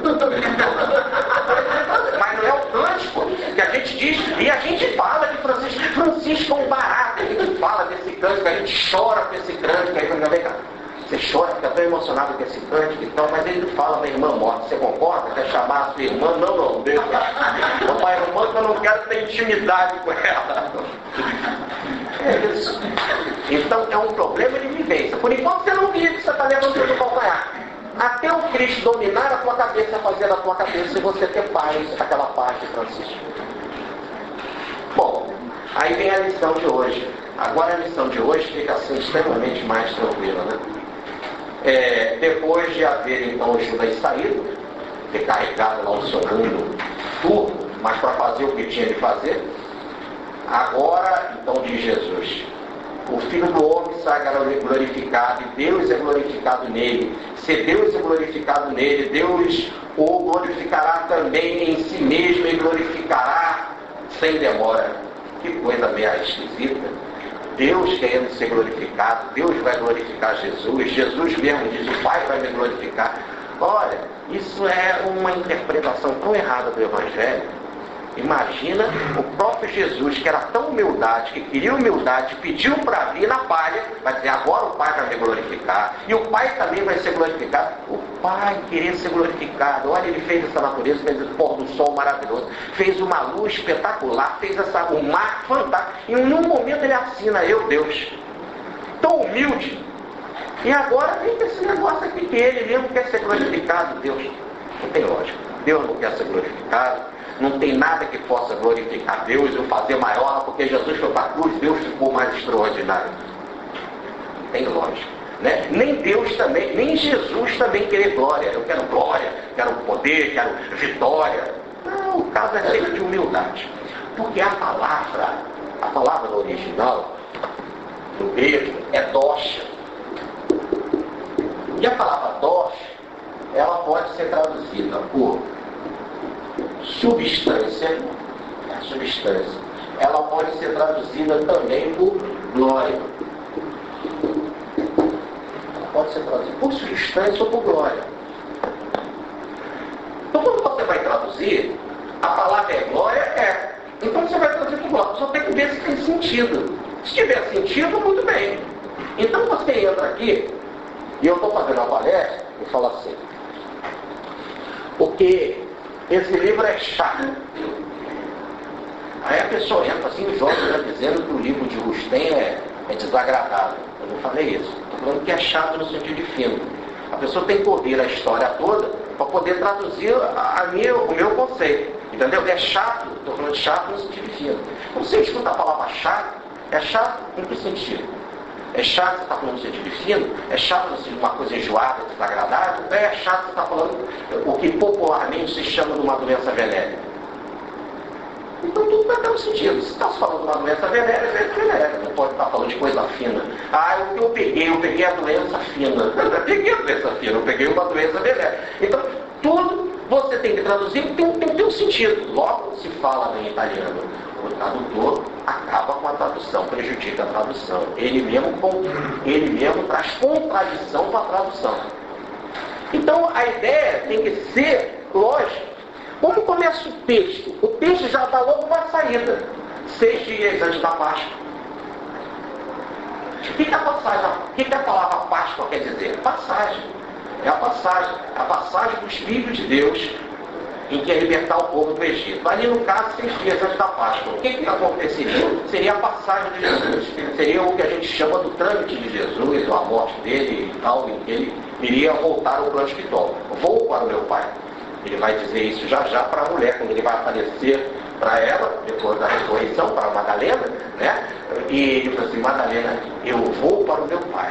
Mas não é o cântico que a gente diz, e a gente fala de Francisco. Francisco é um barato, a gente fala desse cântico, a gente chora com esse cântico. Aí quando vem cá, você chora, fica tão emocionado com esse cântico e tal, mas ele fala da irmã morta. Você concorda? Quer chamar a sua irmã? Não, não, deixa. Ô pai, irmã, que eu não quero ter intimidade com ela. É isso. Então é um problema de vivência. Por enquanto você não vive, você está levantando o calcanhar. Até o Cristo dominar a tua cabeça, fazer a tua cabeça e você ter paz, aquela paz de Francisco. Bom, aí vem a lição de hoje. Agora a lição de hoje fica assim extremamente mais tranquila, né? É, depois de haver então o Judas saído, ter carregado lá o seu mundo turvo, mas para fazer o que tinha de fazer, agora então diz Jesus, o Filho do Homem será glorificado e Deus é glorificado nele. Se Deus é glorificado nele, Deus o glorificará também em si mesmo e glorificará sem demora. Que coisa meio esquisita. Deus querendo ser glorificado, Deus vai glorificar Jesus, Jesus mesmo diz, o Pai vai me glorificar. Olha, isso é uma interpretação tão errada do Evangelho. Imagina o próprio Jesus, que era tão humildade, que queria humildade, pediu para vir na palha, vai dizer, agora o Pai vai me glorificar, e o Pai também vai ser glorificado. O Pai queria ser glorificado. Olha, ele fez essa natureza, fez o pôr do sol maravilhoso, fez uma luz espetacular, fez essa, um mar fantástico, e em um momento ele assina, eu Deus, tão humilde, e agora vem esse negócio aqui que ele mesmo quer ser glorificado. Deus, não tem lógica, Deus não quer ser glorificado. Não tem nada que possa glorificar Deus ou fazer maior, porque Jesus foi para a cruz, Deus ficou mais extraordinário. Não tem lógica. Né? Nem Deus também, nem Jesus também querer glória. Eu quero glória, quero poder, quero vitória. Não, o caso é sempre de humildade. Porque a palavra, a palavra no original, no grego, é dosha. E a palavra dosha, ela pode ser traduzida por substância, é substância. Ela pode ser traduzida também por glória. Ela pode ser traduzida por substância ou por glória. Então, quando você vai traduzir, a palavra é glória, é. Então você vai traduzir por glória. Só tem que ver se tem sentido. Se tiver sentido, muito bem. Então você entra aqui, e eu estou fazendo uma palestra, e falo assim, porque esse livro é chato. Aí a pessoa entra assim, os jovens já dizendo que o livro de Rustem é, é desagradável. Eu não falei isso. Estou falando que é chato no sentido de fino. A pessoa tem que ouvir a história toda para poder traduzir a, a minha, o meu conceito. Entendeu? É chato. Estou falando de chato no sentido de fino. Quando você escuta a palavra chato, é chato em que sentido? É chato você está falando no sentido de fino? É chato você uma coisa enjoada, desagradável? É chato você está falando o que popularmente se chama de uma doença venérea. Então tudo vai ter um sentido. Se está falando de uma doença venérea, é venérea. Não pode estar falando de coisa fina. Ah, o que eu peguei? Eu peguei a doença fina. Eu peguei a doença fina, eu peguei uma doença venérea. Então, tudo você tem que traduzir, tem, tem que ter um sentido. Logo se fala em italiano. O tradutor acaba com a tradução, prejudica a tradução. Ele mesmo, ele mesmo traz contradição para a tradução. Então a ideia tem que ser lógica. Como começa o texto? O texto já dá logo uma saída. Seis dias antes da Páscoa. O que, que, a, passagem, o que, que a palavra Páscoa quer dizer? Passagem. É a passagem. É a passagem do Espírito de Deus em que é libertar o povo do Egito. Ali no caso, seis dias antes da Páscoa. O que, que aconteceria? Seria a passagem de Jesus. Seria o que a gente chama do trâmite de Jesus, ou a morte dele e tal, em que ele iria voltar ao plano espiritual. Vou para o meu Pai. Ele vai dizer isso já já para a mulher, quando ele vai aparecer para ela, depois da ressurreição, para Madalena, né? E ele falou assim: Madalena, eu vou para o meu Pai.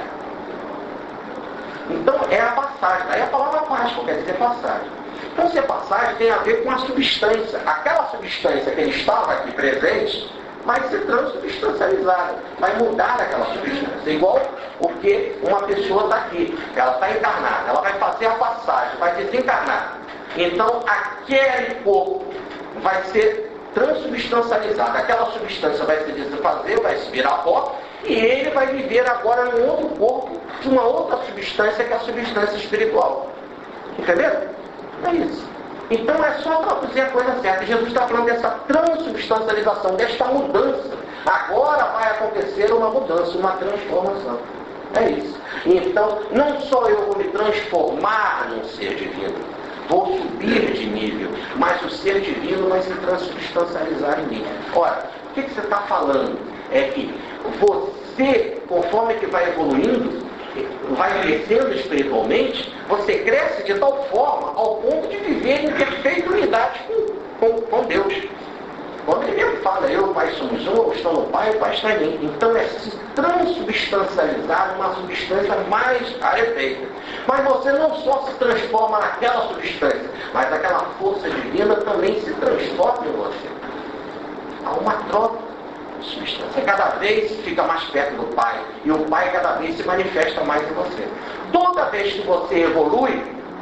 Então é a passagem. Aí a palavra Páscoa quer dizer passagem. Então, se é passagem, tem a ver com a substância. Aquela substância que ele estava aqui presente vai ser transubstancializada, vai mudar aquela substância. Igual porque uma pessoa está aqui, ela está encarnada, ela vai fazer a passagem, vai desencarnar. Então, aquele corpo vai ser transubstancializado. Aquela substância vai se desfazer, vai se virar pó, e ele vai viver agora num outro corpo, de uma outra substância, que é a substância espiritual. Entendeu? É isso. Então é só traduzir a coisa certa. Jesus está falando dessa transubstancialização, desta mudança. Agora vai acontecer uma mudança, uma transformação. É isso. Então, não só eu vou me transformar num ser divino, vou subir de nível, mas o ser divino vai se transubstancializar em mim. Ora, o que, que você está falando? É que você, conforme que vai evoluindo, vai crescendo espiritualmente, você cresce de tal forma ao ponto de viver em perfeita unidade com, com, com Deus. Quando ele mesmo fala, eu e o Pai somos um, eu estou no Pai e o Pai está em mim. Então é se transubstancializar numa substância mais rarefeita. Mas você não só se transforma naquela substância, mas aquela força divina também se transforma em você. Há uma troca. Substância cada vez fica mais perto do Pai, e o Pai cada vez se manifesta mais em você. Toda vez que você evolui,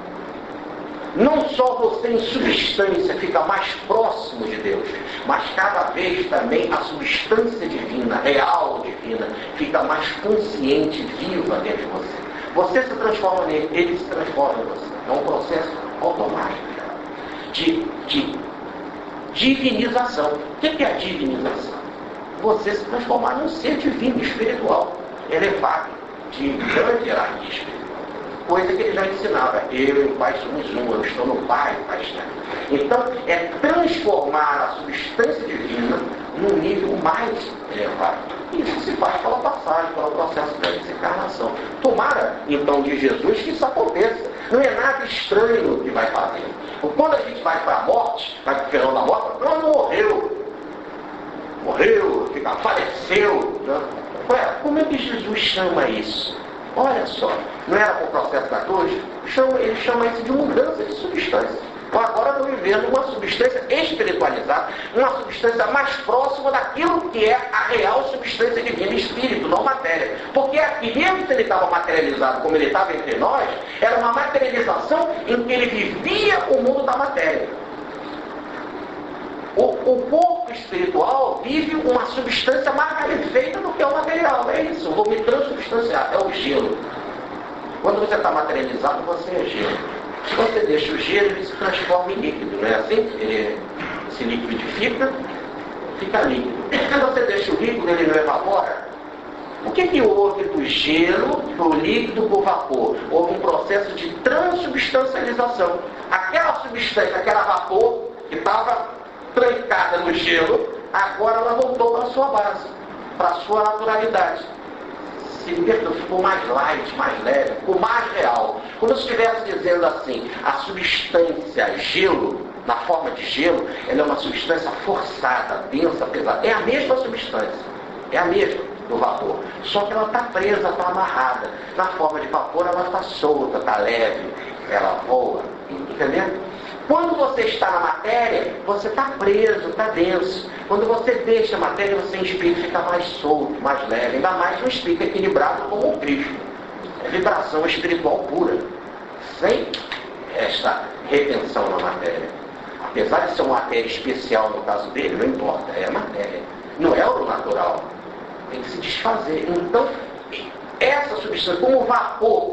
não só você em substância fica mais próximo de Deus, mas cada vez também a substância divina, real divina, fica mais consciente, viva dentro de você. Você se transforma nele, ele se transforma em você. É um processo automático de, de divinização. O que é a divinização? Você se transformar num ser divino, espiritual, elevado, de grande hierarquia espiritual. Coisa que ele já ensinava. Eu e o Pai somos um, eu estou no Pai, o Pai está. Então, é transformar a substância divina num nível mais elevado. Isso se faz pela passagem, pelo processo da desencarnação. Tomara, então, de Jesus que isso aconteça. Não é nada estranho que vai fazer. Quando a gente vai para a morte, vai para o fenômeno da morte, não, não morreu. Morreu, faleceu. Ué, como é que Jesus chama isso? Olha só, não era por processo da cruz? Ele chama isso de mudança de substância. Então agora estou vivendo uma substância espiritualizada, uma substância mais próxima daquilo que é a real substância divina, espírito, não matéria. Porque aqui, mesmo se ele estava materializado como ele estava entre nós, era uma materialização em que ele vivia o mundo da matéria. O, o corpo espiritual vive uma substância mais rarefeita do que o material. É isso, vou me transubstanciar. É o gelo. Quando você está materializado, você é gelo. Se você deixa o gelo, ele se transforma em líquido. Não é assim? Ele se liquidifica, fica líquido. Quando você deixa o líquido, ele não evapora. O que, que houve do gelo, do líquido para o vapor? Houve um processo de transubstancialização. Aquela substância, aquela vapor que estava trancada no gelo, agora ela voltou para a sua base, para a sua naturalidade. Se libertou, ficou mais light, mais leve, ficou mais real. Quando eu estivesse dizendo assim, a substância gelo, na forma de gelo, ela é uma substância forçada, densa, pesada. É a mesma substância, é a mesma do vapor. Só que ela está presa, está amarrada. Na forma de vapor, ela está solta, está leve, ela voa. Entendeu? Quando você está na matéria, você está preso, está denso. Quando você deixa a matéria, você em espírito fica mais solto, mais leve. Ainda mais um espírito equilibrado como o Cristo. É vibração espiritual pura. Sem esta retenção na matéria. Apesar de ser uma matéria especial no caso dele, não importa, é matéria. Não é o natural. Tem que se desfazer. Então, essa substância, como vapor,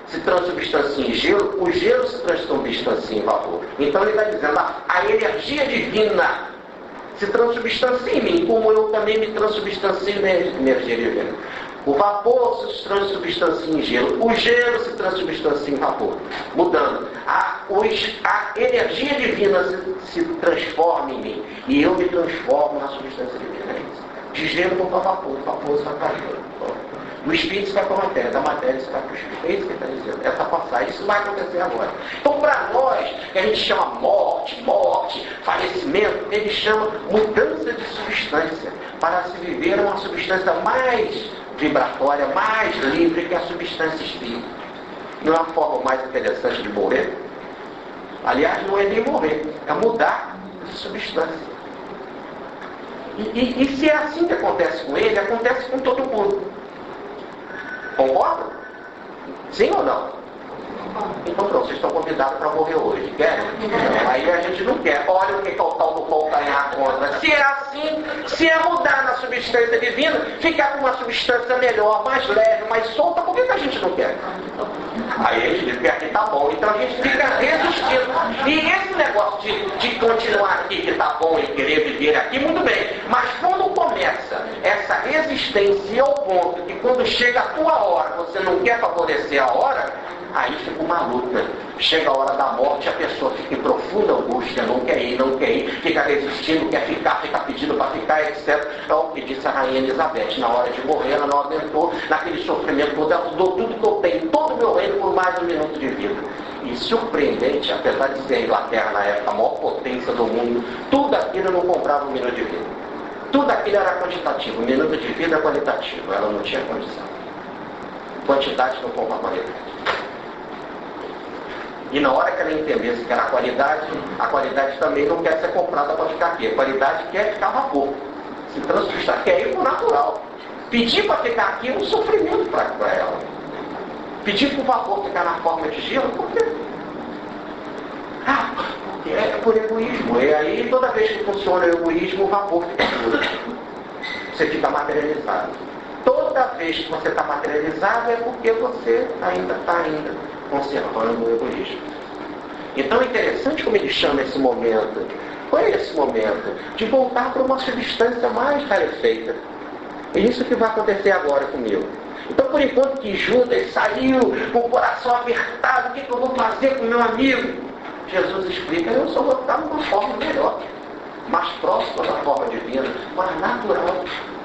se transubstancia em gelo, o gelo se transubstancia em vapor. Então ele está dizendo, ah, a energia divina se transubstancia em mim, como eu também me transubstancio na energia divina. O vapor se transubstancia em gelo, o gelo se transubstancia em vapor. Mudando, a, os, a energia divina se, se transforma em mim, e eu me transformo na substância divina. De gelo para vapor, o vapor se vai para gelo. Do espírito se vai para a matéria, da matéria se vai para o espírito. É isso que ele está dizendo, essa passagem. Isso vai acontecer agora. Então, para nós, que a gente chama morte, morte, falecimento, ele chama mudança de substância, para se viver uma substância mais vibratória, mais livre que a substância espírita. Não é a forma mais interessante de morrer? Aliás, não é nem morrer, é mudar de substância. E, e, e se é assim que acontece com ele, acontece com todo mundo. Concordam? Sim ou não? Então pronto, vocês estão convidados para morrer hoje. Querem? Aí a gente não quer. Olha o que é o tal do calcanhar contra. Se é assim, se é mudar na substância divina, ficar com uma substância melhor, mais leve, mais solta, por que, que a gente não quer? Aí a gente diz que aqui tá bom, então a gente fica resistindo. E esse negócio de, de continuar aqui, que tá bom, e querer viver aqui, muito bem. Mas quando começa essa resistência ao ponto que quando chega a tua hora, você não quer favorecer a hora, aí fica uma luta. Chega a hora da morte, a pessoa fica em profunda angústia, não quer ir, não quer ir, fica resistindo, quer ficar, fica pedindo para ficar, etcétera. É o que disse a rainha Elizabeth. Na hora de morrer, ela não aguentou, naquele sofrimento todo, ela dou tudo que eu tenho, todo o meu reino por mais um minuto de vida. E surpreendente, apesar de ser a Inglaterra na época a maior potência do mundo, tudo aquilo não comprava um minuto de vida. Tudo aquilo era quantitativo, um minuto de vida é qualitativo, ela não tinha condição. Quantidade não compra qualidade. E na hora que ela entendesse que era a qualidade, a qualidade também não quer ser comprada para ficar aqui. A qualidade quer ficar vapor. Se transubstanciar, quer ir para o natural. Pedir para ficar aqui é um sofrimento para ela. Pedir para o vapor ficar na forma de gelo, por quê? Ah, porque é por egoísmo. E aí toda vez que funciona o egoísmo, o vapor fica puro. Você fica materializado. Toda vez que você está materializado é porque você ainda está ainda conservando o egoísmo. Então é interessante como ele chama esse momento. Qual é esse momento? De voltar para uma substância mais rarefeita. É isso que vai acontecer agora comigo. Então, por enquanto que Judas saiu com o coração apertado, o que, que eu vou fazer com meu amigo? Jesus explica, eu só vou estar numa forma melhor, mais próxima da forma divina, mais natural.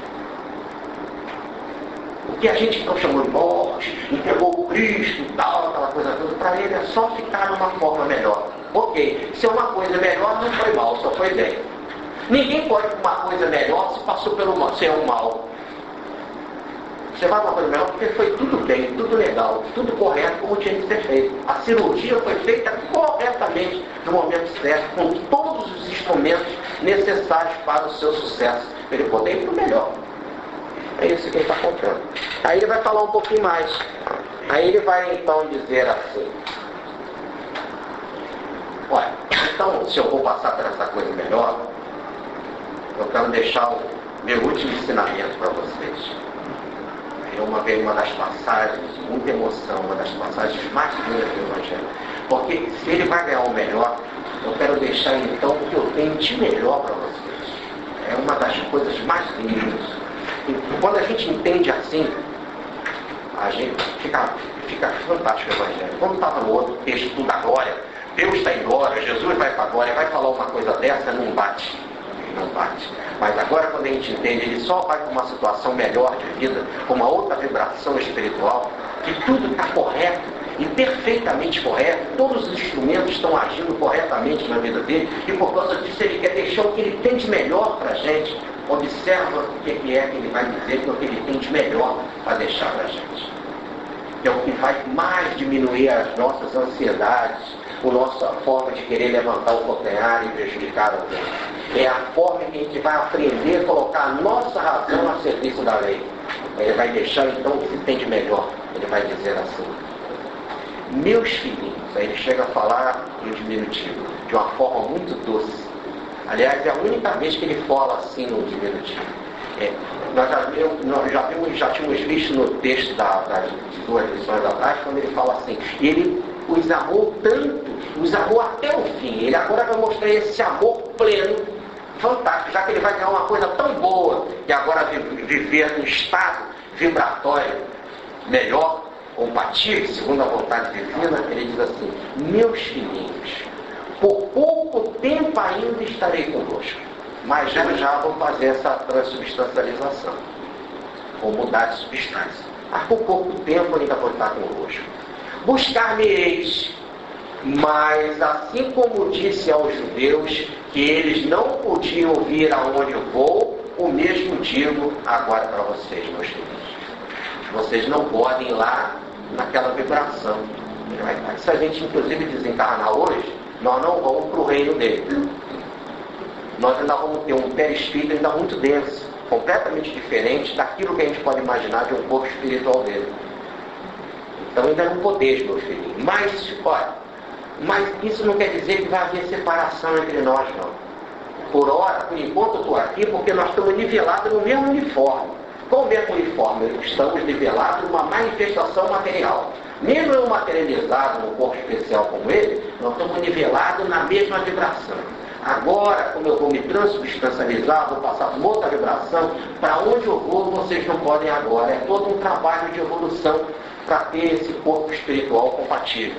O que a gente então chamou de morte, entregou o Cristo e tal, aquela coisa toda, para ele é só ficar numa forma melhor. Ok, se é uma coisa melhor, não foi mal, só foi bem. Ninguém pode ir para uma coisa melhor se passou pelo mal, se é um mal. Você vai para uma coisa melhor porque foi tudo bem, tudo legal, tudo correto como tinha que ser feito. A cirurgia foi feita corretamente no momento certo, com todos os instrumentos necessários para o seu sucesso, para ele poder ir para o melhor. É isso que ele está contando. Aí ele vai falar um pouquinho mais. Aí ele vai então dizer assim: olha, então se eu vou passar por essa coisa melhor, eu quero deixar o meu último ensinamento para vocês. Eu uma vez uma das passagens, muita emoção, uma das passagens mais lindas do Evangelho. Porque se ele vai ganhar o melhor, eu quero deixar então o que eu tenho de melhor para vocês. É uma das coisas mais lindas. E quando a gente entende assim, a gente fica, fica fantástico o Evangelho. Quando estava no outro texto, tudo da glória, Deus está em glória, Jesus vai para a glória, vai falar uma coisa dessa, não bate. Não bate. Mas agora quando a gente entende, ele só vai para uma situação melhor de vida, com uma outra vibração espiritual, que tudo está correto e perfeitamente correto, todos os instrumentos estão agindo corretamente na vida dele, e por causa disso ele quer deixar o que ele tem de melhor para a gente. Observa o que é que ele vai dizer, que é o que ele tem de melhor para deixar para a gente. É o que vai mais diminuir as nossas ansiedades, a nossa forma de querer levantar o calcanhar e prejudicar alguém. É a forma que a gente vai aprender a colocar a nossa razão a serviço da lei. Ele vai deixar então o que se tem de melhor. Ele vai dizer assim: meus filhinhos. Aí ele chega a falar em diminutivo, de uma forma muito doce. Aliás, é a única vez que ele fala assim no diminutivo. É, nós, já, nós já, vimos, já tínhamos visto no texto da, das duas lições atrás, quando ele fala assim, ele os amou tanto, os amou até o fim. Ele agora vai mostrar esse amor pleno, fantástico, já que ele vai ganhar uma coisa tão boa, que agora viver num estado vibratório melhor, compatível, segundo a vontade divina. Ele diz assim: meus filhinhos, por pouco tempo ainda estarei convosco, mas já já vou fazer essa transubstancialização, ou mudar de substância. Mas por pouco tempo ainda vou estar convosco. Buscar-me-eis, mas assim como disse aos judeus que eles não podiam vir aonde eu vou, o mesmo digo agora para vocês, meus filhos. Vocês não podem ir lá naquela vibração. Se a gente inclusive desencarnar hoje, nós não vamos para o reino dele. Nós ainda vamos ter um perispírito ainda muito denso, completamente diferente daquilo que a gente pode imaginar de um corpo espiritual dele. Então ainda não podeis, meu filho. Mas, olha, mas isso não quer dizer que vai haver separação entre nós, não. Por hora, por enquanto eu estou aqui porque nós estamos nivelados no mesmo uniforme. Qual o mesmo uniforme? Estamos nivelados numa manifestação material. Mesmo eu materializado num corpo especial como ele, nós estamos nivelados na mesma vibração. Agora, como eu vou me transubstancializar, vou passar por outra vibração, para onde eu vou, vocês não podem agora. É todo um trabalho de evolução para ter esse corpo espiritual compatível.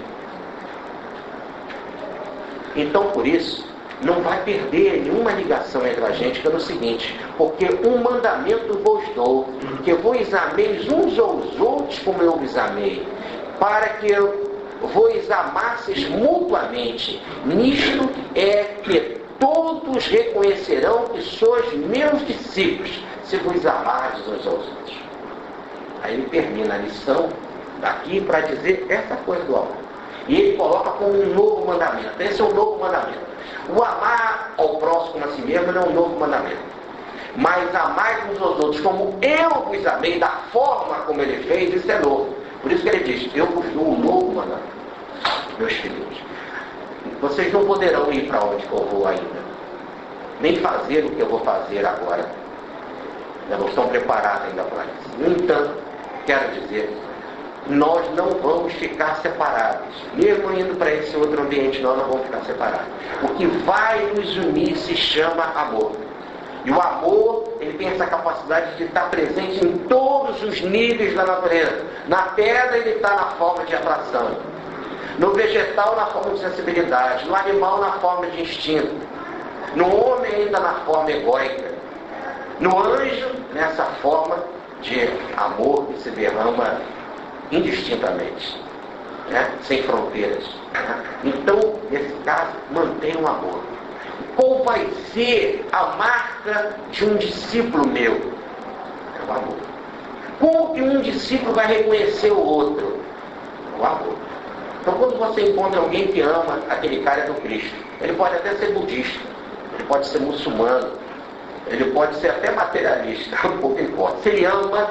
Então, por isso, não vai perder nenhuma ligação entre a gente, pelo seguinte: porque um mandamento vos dou, que vos ameis uns aos outros como eu vos amei, para que eu vos amasseis mutuamente. Nisto é que todos reconhecerão que sois meus discípulos, se vos amardes uns aos outros. Aí ele termina a lição daqui para dizer essa coisa do amor. E ele coloca como um novo mandamento. Esse é o novo mandamento. O amar ao próximo a si mesmo não é um novo mandamento. Mas amar uns aos outros como eu vos amei, da forma como ele fez, isso é novo. Por isso que ele diz: eu vos dou um novo mandamento, meus filhos. Vocês não poderão ir para onde eu vou ainda, nem fazer o que eu vou fazer agora. Ainda não estão preparados ainda para isso. No entanto, quero dizer, nós não vamos ficar separados. Mesmo indo para esse outro ambiente, nós não vamos ficar separados. O que vai nos unir se chama amor. E o amor, ele tem essa capacidade de estar presente em todos os níveis da natureza. Na pedra, ele está na forma de atração. No vegetal, na forma de sensibilidade. No animal, na forma de instinto. No homem, ainda na forma egóica. No anjo, nessa forma de amor que se derrama indistintamente, né? Sem fronteiras. Né? Então, nesse caso, mantenha o amor. Qual vai ser a marca de um discípulo meu? É o amor. Como que um discípulo vai reconhecer o outro? O amor. Então, quando você encontra alguém que ama, aquele cara é do Cristo. Ele pode até ser budista, ele pode ser muçulmano, ele pode ser até materialista, pouco importa. Se ele ama,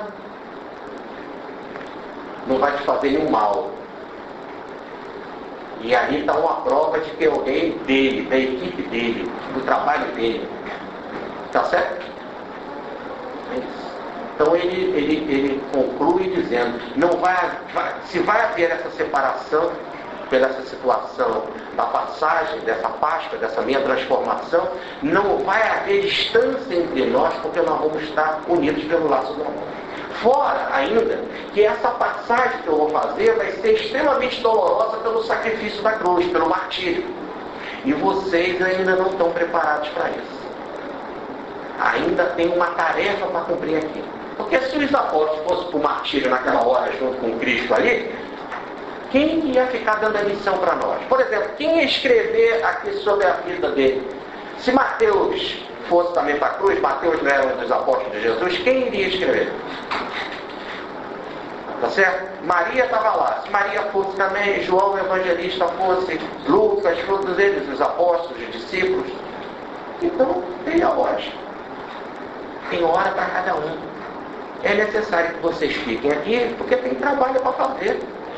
não vai te fazer nenhum mal. E ali está uma prova de que alguém dele, da equipe dele, do trabalho dele. Está certo? É isso. Então ele, ele, ele conclui dizendo, não vai, vai, se vai haver essa separação, pela essa situação da passagem, dessa Páscoa, dessa minha transformação, não vai haver distância entre nós, porque nós vamos estar unidos pelo laço do amor. Fora ainda que essa passagem que eu vou fazer vai ser extremamente dolorosa pelo sacrifício da cruz, pelo martírio. E vocês ainda não estão preparados para isso. Ainda tem uma tarefa para cumprir aqui. Porque se os apóstolos fossem para o martírio naquela hora junto com Cristo ali, quem ia ficar dando a missão para nós? Por exemplo, quem ia escrever aqui sobre a vida dele? Se Mateus fosse também para a cruz, Mateus não era um dos apóstolos de Jesus, quem iria escrever? Tá certo? Maria estava lá. Se Maria fosse também, João o Evangelista fosse, Lucas, todos eles, os apóstolos, os discípulos. Então, tem a hora. Tem hora para cada um. É necessário que vocês fiquem aqui, porque tem trabalho para fazer.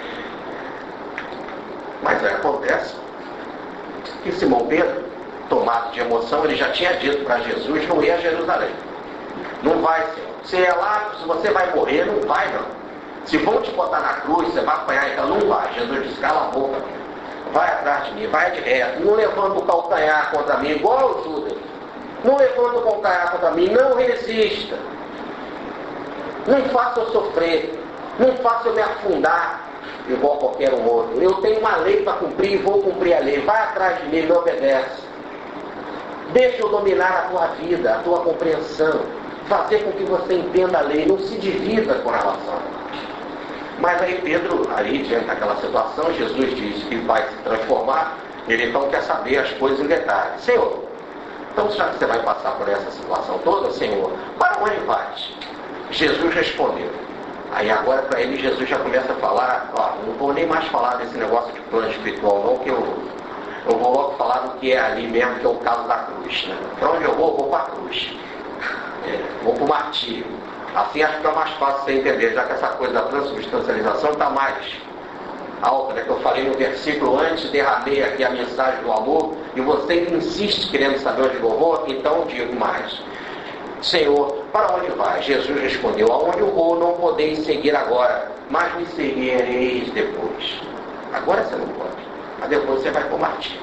Mas aí acontece que Simão Pedro, tomado de emoção, ele já tinha dito para Jesus não ir a Jerusalém. Não vai, Senhor. Se é lá, se você vai morrer, não vai, não. Se vão te botar na cruz, você vai apanhar, então não vai. Jesus disse, cala a boca. Vai atrás de mim, vai de reto. Não levanta o calcanhar contra mim, igual o Judas. Não levanta o calcanhar contra mim, não resista. Não faça eu sofrer. Não faça eu me afundar igual qualquer um outro. Eu tenho uma lei para cumprir e vou cumprir a lei. Vai atrás de mim, me obedece. Deixa eu dominar a tua vida, a tua compreensão. Fazer com que você entenda a lei. Não se divida com relação. Mas aí Pedro, aí diante daquela situação, Jesus diz que vai se transformar. Ele então quer saber as coisas em detalhes. Senhor, então já que você vai passar por essa situação toda, Senhor, para onde vais? Jesus respondeu. Aí agora para ele Jesus já começa a falar, ó, não vou nem mais falar desse negócio de plano espiritual não, que eu, eu vou logo falar do que é ali mesmo, que é o caso da cruz. Né? Para onde eu vou, eu vou para a cruz. É, vou para o martírio. Assim acho que fica mais fácil você entender, já que essa coisa da transubstancialização está mais alta, né? Que eu falei no versículo antes, derramei aqui a mensagem do amor, e você insiste querendo saber onde eu vou, então digo mais. Senhor, para onde vai? Jesus respondeu, aonde eu vou não podeis seguir agora, mas me seguireis depois. Agora você não pode, mas depois você vai para o martírio.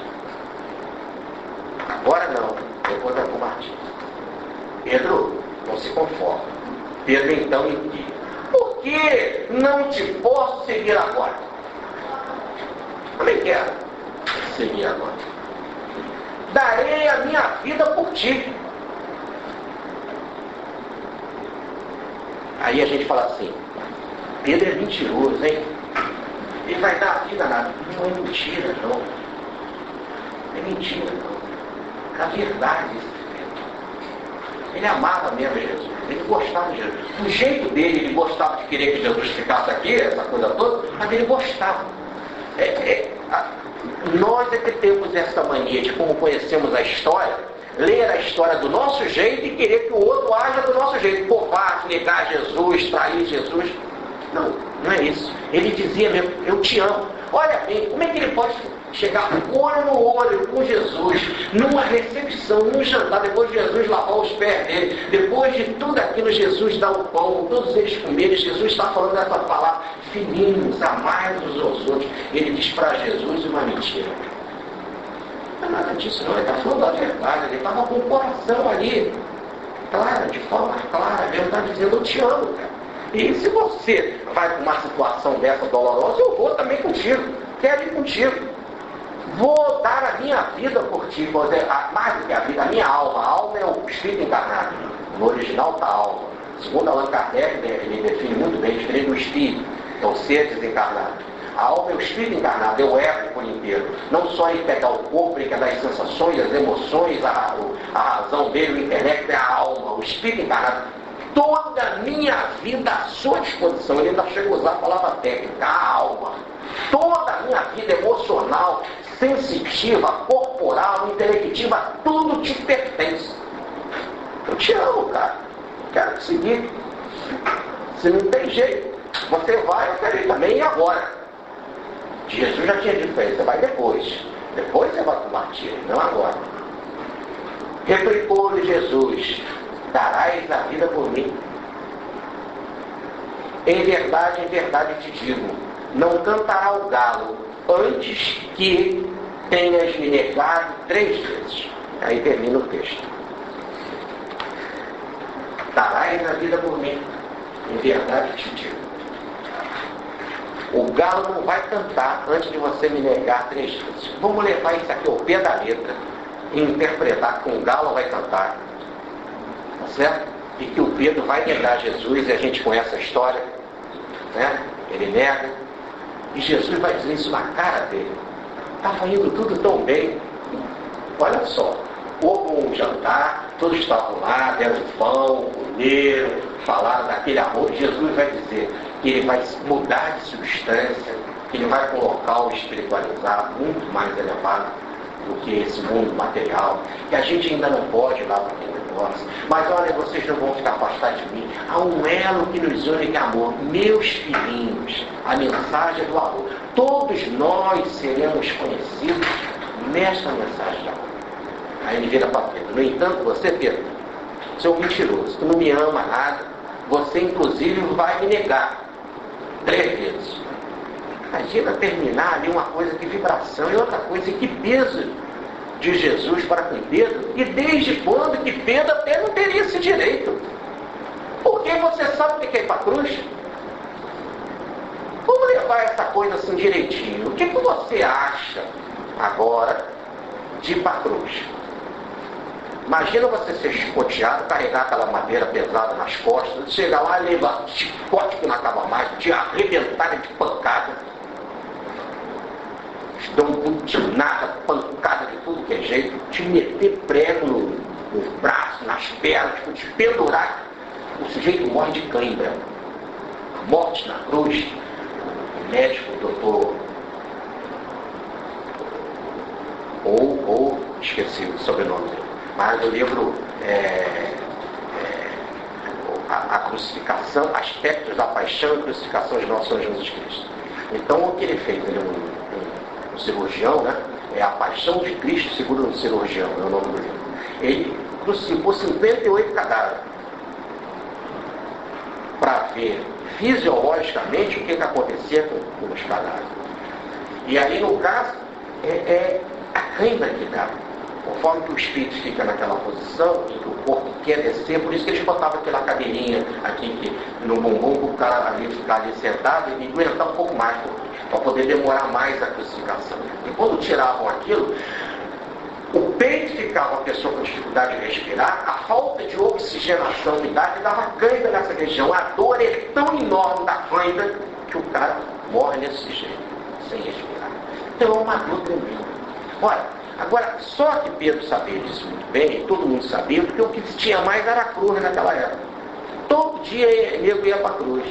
Agora não, depois vai para o martírio. Pedro, não se conforma. Pedro então lhe diz, por que não te posso seguir agora? Também quero seguir agora. Darei a minha vida por ti. Aí a gente fala assim, Pedro é mentiroso, hein? Ele vai dar a vida nada. Não é mentira, não. É mentira, não. É a verdade. Ele amava mesmo Jesus. Ele gostava de Jesus. Do jeito dele, ele gostava de querer que Jesus ficasse aqui, essa coisa toda, mas ele gostava. É, é, a, nós é que temos essa mania de, como conhecemos a história, ler a história do nosso jeito e querer que o outro haja do nosso jeito. Covarde, negar Jesus, trair Jesus. Não, não é isso. Ele dizia mesmo, eu te amo. Olha bem, como é que ele pode chegar olho no olho com Jesus, numa recepção, num jantar, depois de Jesus lavar os pés dele, depois de tudo aquilo, Jesus dá o pão, todos eles comerem, Jesus está falando essa palavra, filhinhos, amai uns aos outros. Ele diz para Jesus uma mentira. Não é nada disso não, ele está falando a verdade, ele estava com o coração ali, claro, de forma clara, ele está dizendo, eu te amo, cara. E se você vai para uma situação dessa dolorosa, eu vou também contigo, quero ir contigo. Vou dar a minha vida por ti, vou dizer, mais do que a vida, a minha alma. A alma é o espírito encarnado. No original está a alma. Segundo Allan Kardec, ele define muito bem, diferente do espírito, é o ser desencarnado. A alma é o espírito encarnado, é o ego por inteiro. Não só ele pegar o corpo, ele quer dar as sensações, as emoções, a, a razão dele, o intelecto, é a alma, o espírito encarnado. Toda a minha vida à sua disposição. Ele ainda chega a usar a palavra técnica, a alma. Toda a minha vida emocional, sensitiva, corporal, intelectiva, tudo te pertence. Eu te amo, cara. Quero te seguir. Se não tem jeito, você vai, eu quero ir também, e agora? Jesus já tinha dito para ele, você vai depois. Depois você vai para o martírio, não agora. Replicou-lhe Jesus, darás a vida por mim. Em verdade, em verdade te digo, não cantará o galo antes que tenhas me negado três vezes. Aí termina o texto. Darás a vida por mim. Em verdade te digo. O galo não vai cantar antes de você me negar três vezes. Vamos levar isso aqui ao pé da letra e interpretar que um galo vai cantar. Tá certo? E que o Pedro vai negar Jesus, e a gente conhece a história, né? Ele nega, e Jesus vai dizer isso na cara dele. Estava indo tudo tão bem. Olha só, houve um jantar, todos estavam lá, deram pão, comeram, falaram daquele amor. Jesus vai dizer que ele vai mudar de substância, que ele vai para um local espiritualizado, muito mais elevado do que esse mundo material, que a gente ainda não pode ir lá para aquele negócio. Mas olha, vocês não vão ficar afastados de mim. Há um elo que nos une, que é amor. Meus filhinhos, a mensagem do amor. Todos nós seremos conhecidos nesta mensagem de amor. Aí ele vira para Pedro. No entanto, você, Pedro, você é um mentiroso, tu não me ama nada, você inclusive vai me negar três vezes. Imagina terminar ali uma coisa, que vibração, e outra coisa, que peso de Jesus para com Pedro, e desde quando que Pedro até não teria esse direito? Porque você sabe o que é ir para a cruz? Vamos levar essa coisa assim direitinho. O que, que você acha agora de ir para a cruz? Imagina você ser chicoteado, carregar aquela madeira pesada nas costas, chegar lá e levar chicote que não acaba mais, te arrebentar de pancada, te dão um butinada, pancada de tudo que é jeito, te meter prego no, nos braços, nas pernas, te pendurar. O sujeito morre de cãibra. A morte na cruz. O médico, o doutor, ou, ou esqueci o sobrenome dele, mas o livro é, é, a, a crucificação, aspectos da paixão e crucificação de nosso Senhor Jesus Cristo. Então, o que ele fez? Ele é um, um, um cirurgião, né? É a paixão de Cristo segundo um cirurgião, é o nome do livro. Ele crucificou cinquenta e oito cadáveres para ver fisiologicamente o que, que acontecia com, com os cadáveres. E aí, no caso, é, é a cãibra que dá. Conforme que o espírito fica naquela posição, e que o corpo quer descer, por isso que eles botavam aquela cadeirinha aqui que, no bumbum, para o cara ali ficar ali sentado e aguentar um pouco mais, para poder demorar mais a crucificação. E quando tiravam aquilo, o peito ficava a pessoa com dificuldade de respirar, a falta de oxigenação, umidade, dava cãibra nessa região. A dor é tão enorme da cãibra que o cara morre desse jeito, sem respirar. Então é uma dor tremenda. Olha, agora, só que Pedro sabia disso muito bem, todo mundo sabia, porque o que se tinha mais era a cruz naquela época. Todo dia ele ia para a cruz.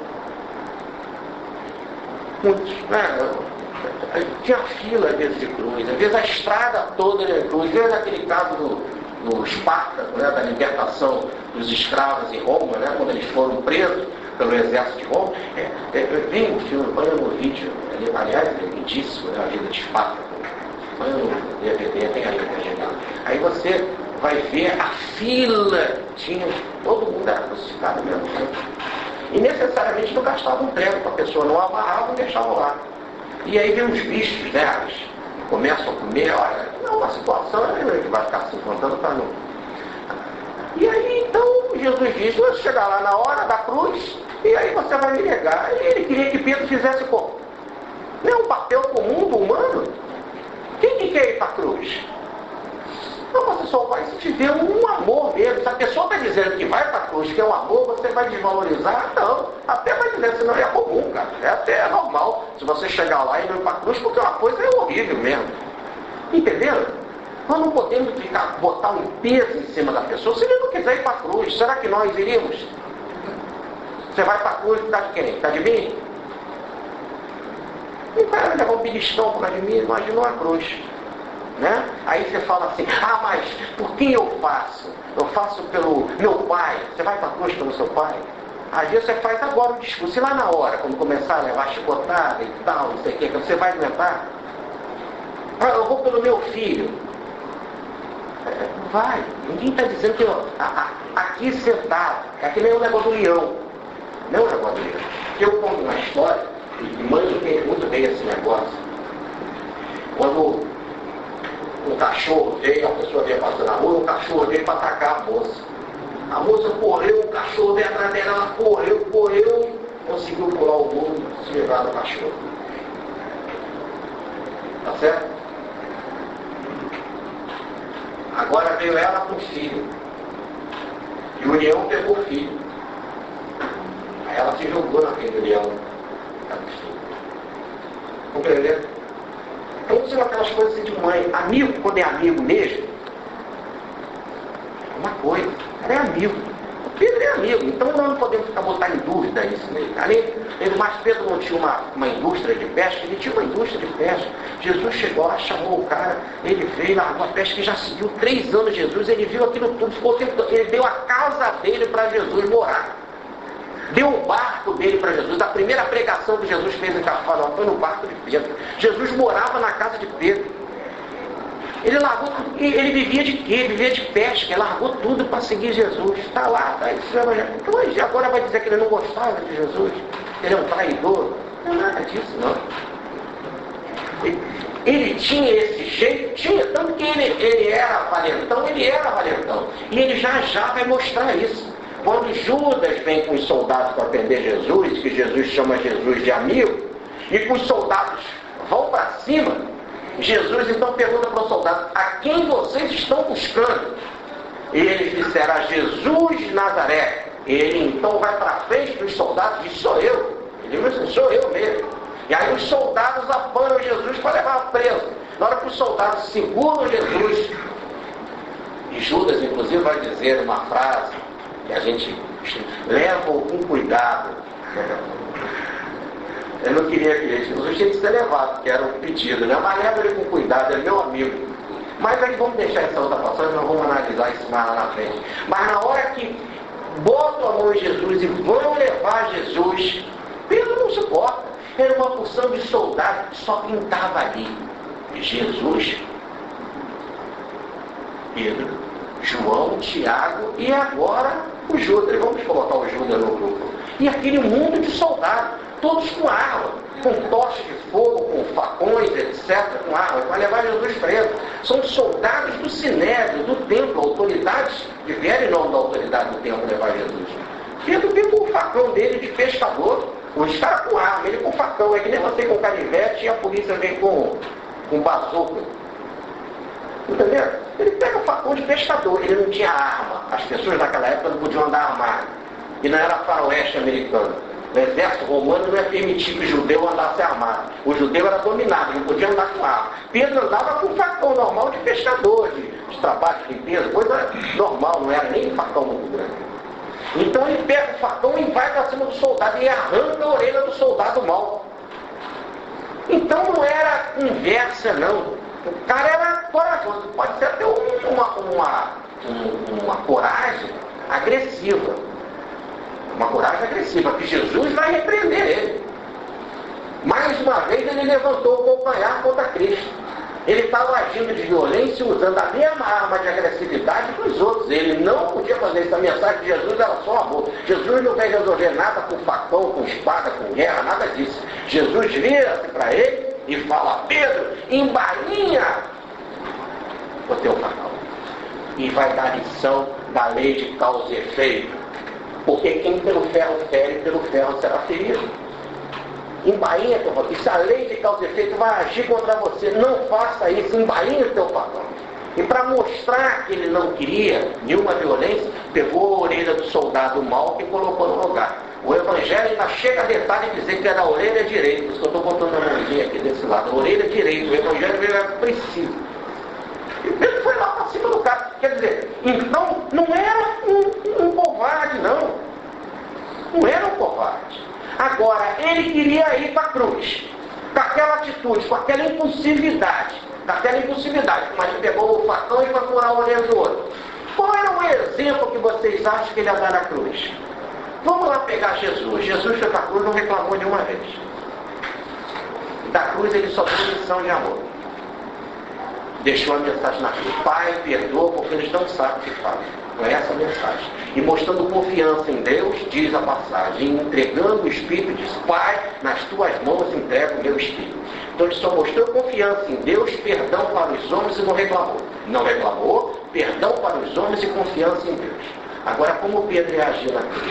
Muitos, né? Tinha fila às vezes de cruz, às vezes a estrada toda era de cruz. Às vezes aquele caso do, do Espartaco, né, da libertação dos escravos em Roma, né, quando eles foram presos pelo exército de Roma. É, é, vem o filme, põe no vídeo, ele, aliás, é lindíssimo, né, a vida de Espartaco. Põe no D V D, tem aí para chegar. Aí você vai ver a fila, tinha, todo mundo era crucificado mesmo. Né? E necessariamente não gastava um treco para a pessoa, não amarrava e deixava lá. E aí vem os bichos, né? Eles começam a comer, olha, não, uma situação é que vai ficar se contando para não. E aí então Jesus diz, você chegar lá na hora da cruz, e aí você vai me negar. E ele queria que Pedro fizesse como? Não é um papel comum do humano? Quem que quer ir para a cruz? Não, você só vai se tiver um amor mesmo. Se a pessoa está dizendo que vai para a cruz, que é um amor, você vai desvalorizar? Não. Até vai dizer, senão é comum, cara. É até normal. Se você chegar lá e não ir para a cruz, porque uma coisa é horrível mesmo. Entenderam? Nós não podemos ficar, botar um peso em cima da pessoa. Se ele não quiser ir para a cruz, será que nós iríamos? Você vai para a cruz por causa de quem? Por causa de mim? E o cara vai levar um beliscão por causa de mim, imaginou a cruz. Né? Aí você fala assim, ah, mas por quem eu faço? Eu faço pelo meu pai. Você vai para a cruz pelo seu pai? Às vezes você faz agora um discurso. E lá na hora, quando começar a levar chicotada e tal, não sei o que, você vai aguentar? Ah, eu vou pelo meu filho. É, vai. Ninguém está dizendo que eu, a, a, aqui sentado, aqui nem é o negócio do leão. Não é o negócio do leão. Eu conto uma história, e manjo muito bem esse negócio. Quando um cachorro veio, a pessoa veio passando na rua, um cachorro veio para atacar a moça. A moça correu, o cachorro veio atrás dela, ela correu, correu, conseguiu pular o muro e se livrar do cachorro. Tá certo? Agora veio ela com o filho. E o leão pegou o filho. Aí ela se jogou naquele leão. Compreendeu? Então são aquelas coisas assim de mãe. Amigo, quando é amigo mesmo, é uma coisa. Cara é amigo. O Pedro é amigo. Então nós não podemos ficar botar em dúvida isso nele. Além do mais, Pedro não tinha uma, uma indústria de pesca, ele tinha uma indústria de pesca. Jesus chegou lá, chamou o cara, ele veio, largou a pesca, que já seguiu três anos Jesus, ele viu aquilo tudo, ficou tentando, ele deu a casa dele para Jesus morar. Deu o barco dele para Jesus. A primeira pregação que Jesus fez em Cafarnaum foi no barco de Pedro. Jesus morava na casa de Pedro. Ele largou, ele vivia de quê? Ele vivia de pesca, ele largou tudo para seguir Jesus. Está lá, está aí. Então agora vai dizer que ele não gostava de Jesus, ele é um traidor. Não é nada disso, não. Ele, ele tinha esse jeito, tinha, tanto que ele, ele era valentão, ele era valentão. E ele já já vai mostrar isso. Quando Judas vem com os soldados para prender Jesus, que Jesus chama Jesus de amigo, e que os soldados vão para cima, Jesus então pergunta para os soldados: a quem vocês estão buscando? E eles disseram: a Jesus de Nazaré. Ele então vai para frente dos soldados e diz: sou eu. Ele diz: sou eu mesmo. E aí os soldados apanham Jesus para levar preso. Na hora que os soldados seguram Jesus, e Judas inclusive vai dizer uma frase que a gente leva com cuidado. Eu não queria que Jesus tinha que ser levado, porque era um pedido, né? Mas leva ele com cuidado, é meu amigo. Mas aí vamos deixar essa outra passagem, nós vamos analisar isso mais lá na frente. Mas na hora que botam a mão em Jesus e vão levar Jesus, Pedro não suporta. Era uma porção de soldado que só pintava ali: Jesus, Pedro, João, Tiago e agora o Judas. Vamos colocar o Judas no grupo. E aquele mundo de soldados, todos com arma, com tochas de fogo, com facões, etcétera, com arma, para levar Jesus preso. São soldados do Sinédrio, do templo, autoridades que vieram em nome da autoridade do templo levar Jesus. Pedro veio com o facão dele de pescador, os caras com arma, ele com facão, é que nem você com canivete e a polícia vem com, com bazuca. Entendeu? Ele pega o facão de pescador, ele não tinha arma. As pessoas naquela época não podiam andar armadas. E não era faroeste americano. O exército romano não ia permitir que o judeu andasse armado. O judeu era dominado, não podia andar com arma. Pedro andava com facão normal de pescador, de, de trabalho de limpeza, coisa normal, não era nem facão muito grande. Então ele pega o facão e vai para cima do soldado e arranca a orelha do soldado mau. Então não era conversa, não. O cara era corajoso. Pode ser até uma, uma, uma, uma coragem agressiva. Uma coragem agressiva, que Jesus vai repreender ele. Mais uma vez ele levantou o calcanhar contra Cristo. Ele estava agindo de violência, usando a mesma arma de agressividade que os outros. Ele não podia fazer isso. A mensagem de Jesus era só amor. Jesus não veio resolver nada com facão, com espada, com guerra, nada disso. Jesus vira-se para ele e fala: Pedro, embainha o teu facão. E vai dar lição da lei de causa e efeito. Porque quem pelo ferro fere, pelo ferro será ferido. Embainha teu facão. E se a lei de causa e efeito vai agir contra você, não faça isso, embainha o teu facão. E para mostrar que ele não queria nenhuma violência, pegou a orelha do soldado mau e colocou no lugar. O Evangelho ainda chega a detalhe e dizer que era a orelha direita. Por isso que eu estou botando a mãozinha aqui desse lado. A orelha direita. O Evangelho veio a princípio. E Pedro foi lá para cima do cara. Quer dizer, então não era um, um covarde, não. Não era um covarde. Agora, ele queria ir para a cruz. Com aquela atitude, com aquela impulsividade. Com aquela impulsividade. Mas ele pegou o facão e foi furar a orelha do outro. Qual era o exemplo que vocês acham que ele ia dar na cruz? Vamos lá pegar Jesus. Jesus foi para a cruz e não reclamou nenhuma vez. Da cruz ele só deu lição de amor. Deixou a mensagem na cruz: Pai, perdoa porque eles não sabem o que fazem. Não é essa a mensagem. E mostrando confiança em Deus, diz a passagem, entregando o Espírito, diz: Pai, nas tuas mãos entrego o meu Espírito. Então ele só mostrou confiança em Deus, perdão para os homens e não reclamou. Não reclamou, perdão para os homens e confiança em Deus. Agora, como Pedro reagiu na cruz?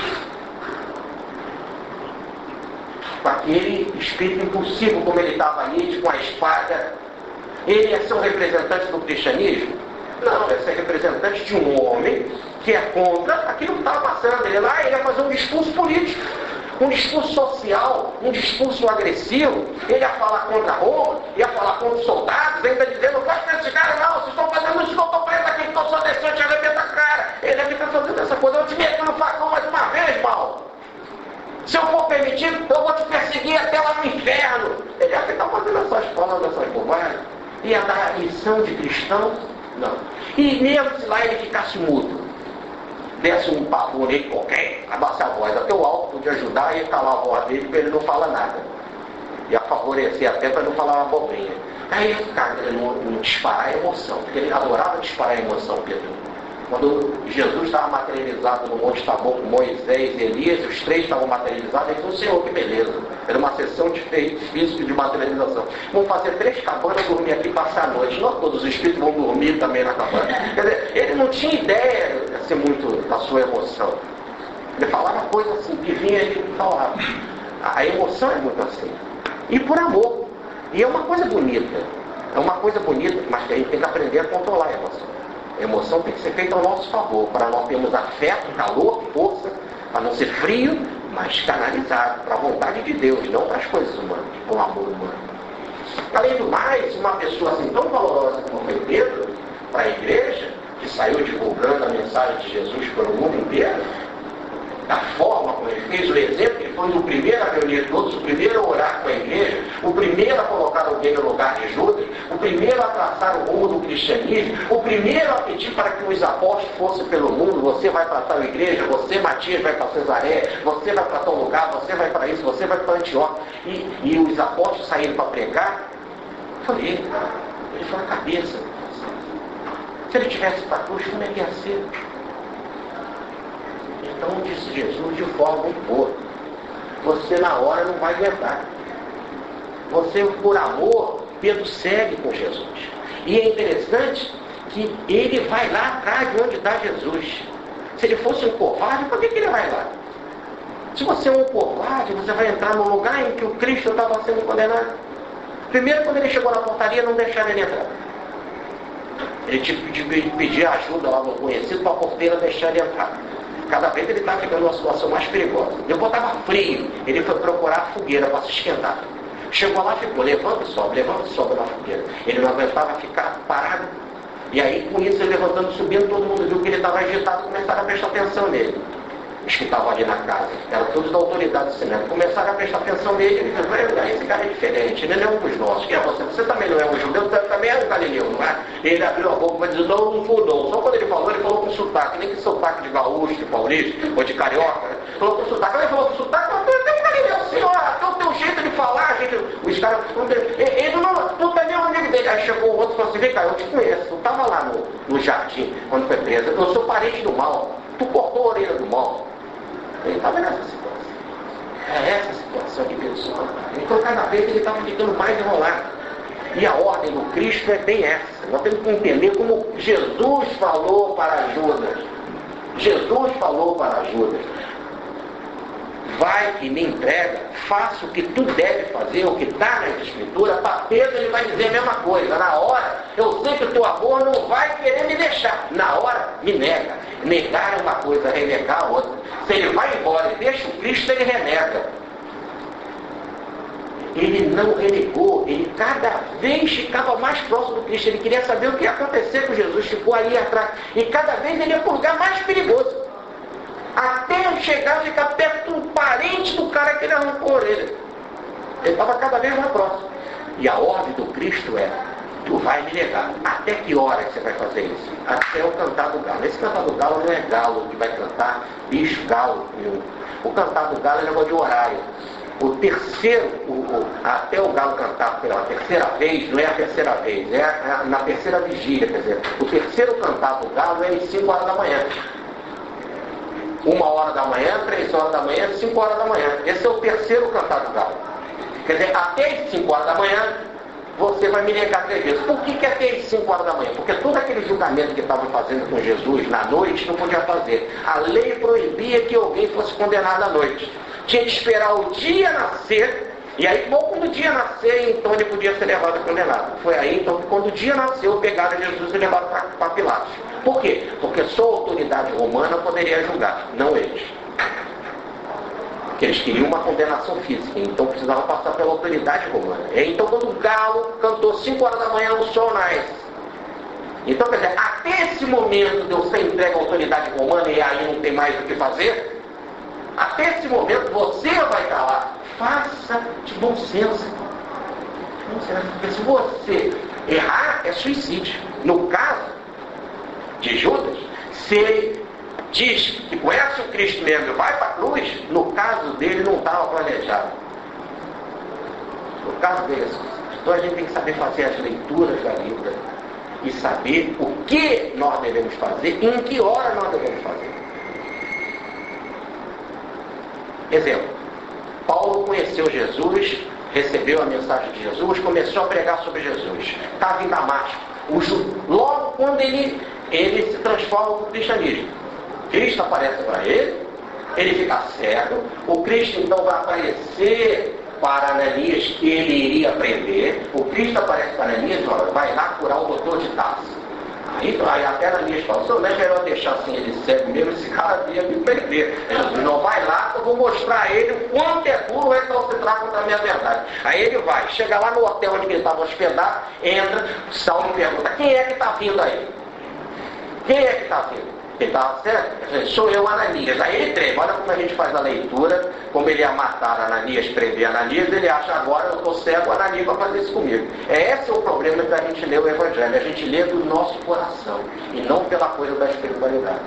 Com aquele espírito impulsivo, como ele estava ali, com a espada. Ele ia ser um representante do cristianismo? Não, ia ser representante de um homem que é contra aquilo que estava passando. Ele lá ele ia fazer um discurso político, um discurso social, um discurso agressivo. Ele ia falar contra Roma, ia falar contra os soldados, ainda dizendo: não gosto desses caras não, vocês estão fazendo isso que eu estou preso aqui, que eu sou decente, arrebenta a cara. Ele deve estar fazendo essa coisa: eu te meto no facão mais uma vez, mal. Se eu for permitido, eu vou te perseguir até lá no inferno. Ele ia estar fazendo essas palavras, essas bobagens. Ia dar lição de cristão? Não. E mesmo se lá ele ficasse mudo, desse um pavor nele qualquer, abasse a voz até o alto, podia ajudar e calar a voz dele, porque ele não fala nada. ia favorecer até para não falar uma bobinha. Aí esse cara não, não disparar a emoção, porque ele adorava disparar a emoção, Pedro. Quando Jesus estava materializado no Monte Tabor com Moisés e Elias, os três estavam materializados, ele falou, Senhor, que beleza. Era uma sessão de físico de materialização. Vamos fazer três cabanas, dormir aqui e passar a noite. Não todos os espíritos vão dormir também na cabana. Quer dizer, ele não tinha ideia assim, muito da sua emoção. Ele falava coisas assim, que vinha e ele falava. A emoção é muito assim. E por amor. E é uma coisa bonita. É uma coisa bonita, mas a gente tem que aprender a controlar a emoção. A emoção tem que ser feita ao nosso favor, para nós termos afeto, calor, força, para não ser frio, mas canalizado para a vontade de Deus, não para as coisas humanas, para o amor humano. Além do mais, uma pessoa assim tão valorosa como foi Pedro, para a igreja, que saiu divulgando a mensagem de Jesus para o mundo inteiro, da forma como ele fez, o exemplo, ele foi o primeiro a reunir todos, o primeiro a orar com a igreja, o primeiro a colocar alguém no lugar de Judas, o primeiro a traçar o rumo do cristianismo, o primeiro a pedir para que os apóstolos fossem pelo mundo, você vai para tal igreja, você, Matias, vai para Cesaré, você vai para tal lugar, você vai para isso, você vai para Antioquia, e, e os apóstolos saíram para pregar. Foi ele, ele foi a cabeça. Se ele tivesse para a cruz, como é que ia ser? Então disse Jesus de forma muito boa, você na hora não vai aguentar. Você, por amor, Pedro segue com Jesus. E é interessante que ele vai lá atrás de onde está Jesus. Se ele fosse um covarde, por que, que ele vai lá? Se você é um covarde, você vai entrar no lugar em que o Cristo estava sendo condenado. Primeiro, quando ele chegou na portaria, não deixaram ele entrar. Ele tinha que pedir ajuda lá no conhecido para a porteira deixar ele entrar. Cada vez ele estava ficando numa situação mais perigosa. Depois estava frio, ele foi procurar a fogueira para se esquentar. Chegou lá, ficou, levanta e sobe, levanta e sobe na fogueira. Ele não aguentava ficar parado. E aí, com isso, ele levantando e subindo, todo mundo viu que ele estava agitado e começaram a prestar atenção nele. Os que estavam ali na casa, eram todos da autoridade do cinema, começaram a prestar atenção nele. Ele falou, esse cara é diferente, ele não é um dos nossos. Quem é você? Você também não é um judeu, você também é um galileu, não é? Ele abriu a boca e disse, não, não vou não. Só quando ele falou, ele falou com sotaque, nem que sotaque de gaúcho, de paulista, ou de carioca. Né? Falou com sotaque, ele falou com sotaque, mas tem um galileu, senhor, até o teu jeito de falar, gente, os caras, ele não, não tem nem o amigo dele. Aí chegou o outro e falou assim, vem cá, eu te conheço, eu estava lá no, no jardim, quando foi preso, eu sou parente do mal, tu cortou a orelha do mal. Ele estava nessa situação. É essa situação de pessoa. Então, cada vez ele estava ficando mais enrolado. E a ordem do Cristo é bem essa. Nós temos que entender como Jesus falou para Judas. Jesus falou para Judas. Vai e me entrega, faça o que tu deve fazer, o que está na Escritura. Para Pedro ele vai dizer a mesma coisa. Na hora, eu sei que o teu amor não vai querer me deixar. Na hora, me nega. Negar é uma coisa, renegar é outra. Se ele vai embora e deixa o Cristo, ele renega. Ele não renegou, ele cada vez ficava mais próximo do Cristo. Ele queria saber o que ia acontecer com Jesus, ficou ali atrás. E cada vez ele ia para um lugar mais perigoso. Até chegar a ficar perto de um parente do cara que ele arrancou a orelha. Ele estava cada vez mais próximo. E a ordem do Cristo é, tu vai me negar. Até que hora que você vai fazer isso? Até o cantar do galo. Esse cantar do galo não é galo que vai cantar, bicho, galo. O cantar do galo é negócio de horário. O terceiro, o, o, até o galo cantar pela terceira vez, não é a terceira vez, é a, a, na terceira vigília, quer dizer, o terceiro cantar do galo é às cinco horas da manhã. Uma hora da manhã, três horas da manhã, cinco horas da manhã. Esse é o terceiro cantar do galo. Quer dizer, até as cinco horas da manhã, você vai me negar três vezes. Por que, que até as cinco horas da manhã? Porque todo aquele julgamento que estavam fazendo com Jesus na noite não podia fazer. A lei proibia que alguém fosse condenado à noite. Tinha que esperar o dia nascer, e aí, bom, quando o dia nascer, então ele podia ser levado condenado. Foi aí, então, que quando o dia nasceu, pegaram Jesus e levaram para Pilatos. Por quê? Porque só a autoridade romana poderia julgar, não eles. Porque eles queriam uma condenação física, então precisavam passar pela autoridade romana. E aí, então, quando o galo cantou cinco horas da manhã, o sol nasce. Então, quer dizer, até esse momento de eu ser entregue à autoridade romana e aí não tem mais o que fazer, até esse momento você vai estar lá. Faça de bom senso. Porque se você errar, é suicídio. No caso de Judas, se ele diz que conhece o Cristo mesmo e vai para a cruz, no caso dele não estava planejado. O caso dele é suicídio. Então a gente tem que saber fazer as leituras da Bíblia e saber o que nós devemos fazer e em que hora nós devemos fazer. Exemplo, Paulo conheceu Jesus, recebeu a mensagem de Jesus, começou a pregar sobre Jesus. Estava em Damasco. O Ju... Logo quando ele, ele se transforma no cristianismo, Cristo aparece para ele, ele fica cego, o Cristo então vai aparecer para Ananias que ele iria prender. O Cristo aparece para Ananias e olha, vai lá curar o doutor de Tarso. Aí, aí até Ananias fala, senhor, não é melhor deixar assim ele cego mesmo, esse cara ia me prender. Ele não vai lá, eu vou mostrar a ele o quanto é duro recalcitrar contra a minha verdade. Aí ele vai, chega lá no hotel onde ele estava hospedado, entra, Saulo pergunta, quem é que está vindo aí? Quem é que está vindo? Ele estava certo? Sou eu, Ananias. Aí ele treme. Olha como a gente faz a leitura, como ele ia matar Ananias, prender Ananias, ele acha agora eu estou cego, Ananias vai fazer isso comigo. É esse o problema da gente ler o Evangelho. A gente lê do nosso coração e não pela coisa da espiritualidade.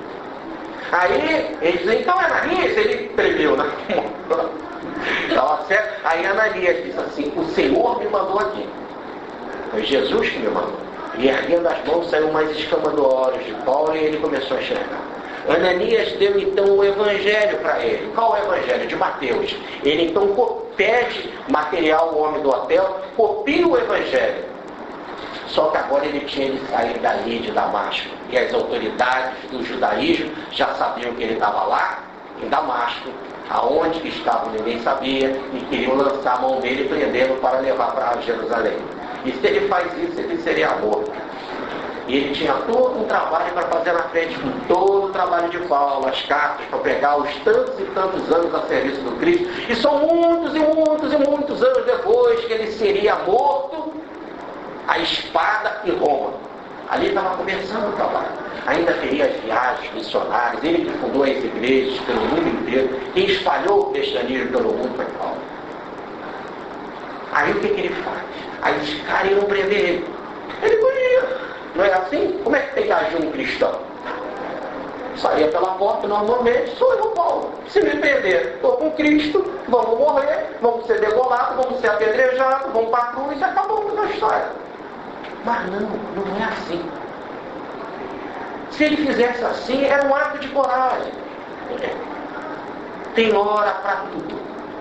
Aí ele diz, então Ananias, ele tremeu, né? Estava certo? Aí Ananias disse assim, o Senhor me mandou aqui. Foi Jesus que me mandou. E erguendo as mãos saiu mais escama do olhos de Paulo e ele começou a enxergar. Ananias deu então o evangelho para ele. Qual o evangelho? De Mateus. Ele então pede material ao homem do hotel, copia o evangelho. Só que agora ele tinha de sair dali de Damasco. E as autoridades do judaísmo já sabiam que ele estava lá em Damasco. Aonde que estava ninguém sabia. E queriam lançar a mão dele e prendê-lo para levar para Jerusalém. E se ele faz isso, ele seria morto. E ele tinha todo um trabalho para fazer na frente, com todo o trabalho de Paulo, as cartas, para pegar os tantos e tantos anos a serviço do Cristo. E são muitos e muitos e muitos anos depois que ele seria morto, a espada em Roma. Ali estava começando o trabalho. Ainda teria as viagens missionárias, ele que fundou as igrejas pelo mundo inteiro, quem espalhou o cristianismo pelo mundo foi Paulo. Aí o que, que ele faz? Aí os caras iam prender ele. Ele podia. Não é assim? Como é que tem que agir um cristão? Saía pela porta normalmente, sou eu, Paulo. Se me prender, estou com Cristo, vamos morrer, vamos ser degolados, vamos ser apedrejados, vamos para a cruz e acabou com a história. Mas não, não é assim. Se ele fizesse assim, era um ato de coragem. Tem hora para tudo.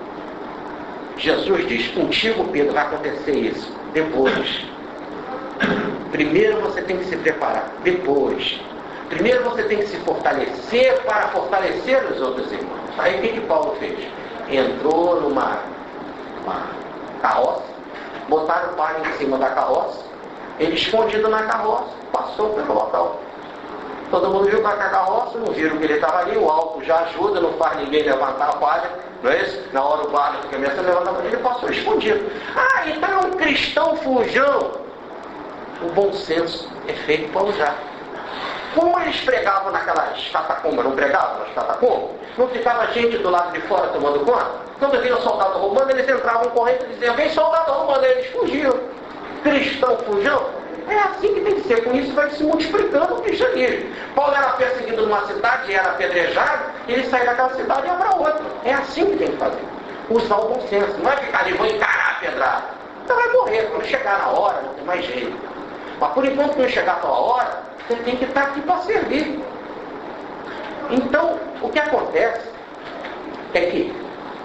Jesus diz, contigo, Pedro, vai acontecer isso. Depois. Primeiro você tem que se preparar. Depois. Primeiro você tem que se fortalecer para fortalecer os outros irmãos. Aí o que, que Paulo fez? Entrou numa uma carroça, botaram o pai em cima da carroça, ele escondido na carroça, passou pelo local. Todo mundo viu com a carroça, não viram que ele estava ali, o álcool já ajuda, não faz ninguém levantar a palha, não é isso? Na hora o barco começa a levantar a palha, ele passou escondido. Ah, então é um cristão fujão. O bom senso é feito para usar. Como eles pregavam naquelas catacumbas, não pregavam nas catacumbas? Não ficava gente do lado de fora tomando conta? Quando vinha o soldado romano, eles entravam correndo e diziam, vem soldado romano, eles fugiam. Cristão fujão? É assim que tem que ser, com isso vai se multiplicando o cristianismo. Paulo era perseguido numa cidade e era apedrejado, ele sai daquela cidade e ia para outra. É assim que tem que fazer. Usar o bom senso. Não é ficar ali, vou encarar a pedrada. Então vai morrer, quando chegar na hora, não tem mais jeito. Mas por enquanto não chegar a tua hora, você tem que estar aqui para servir. Então, o que acontece é que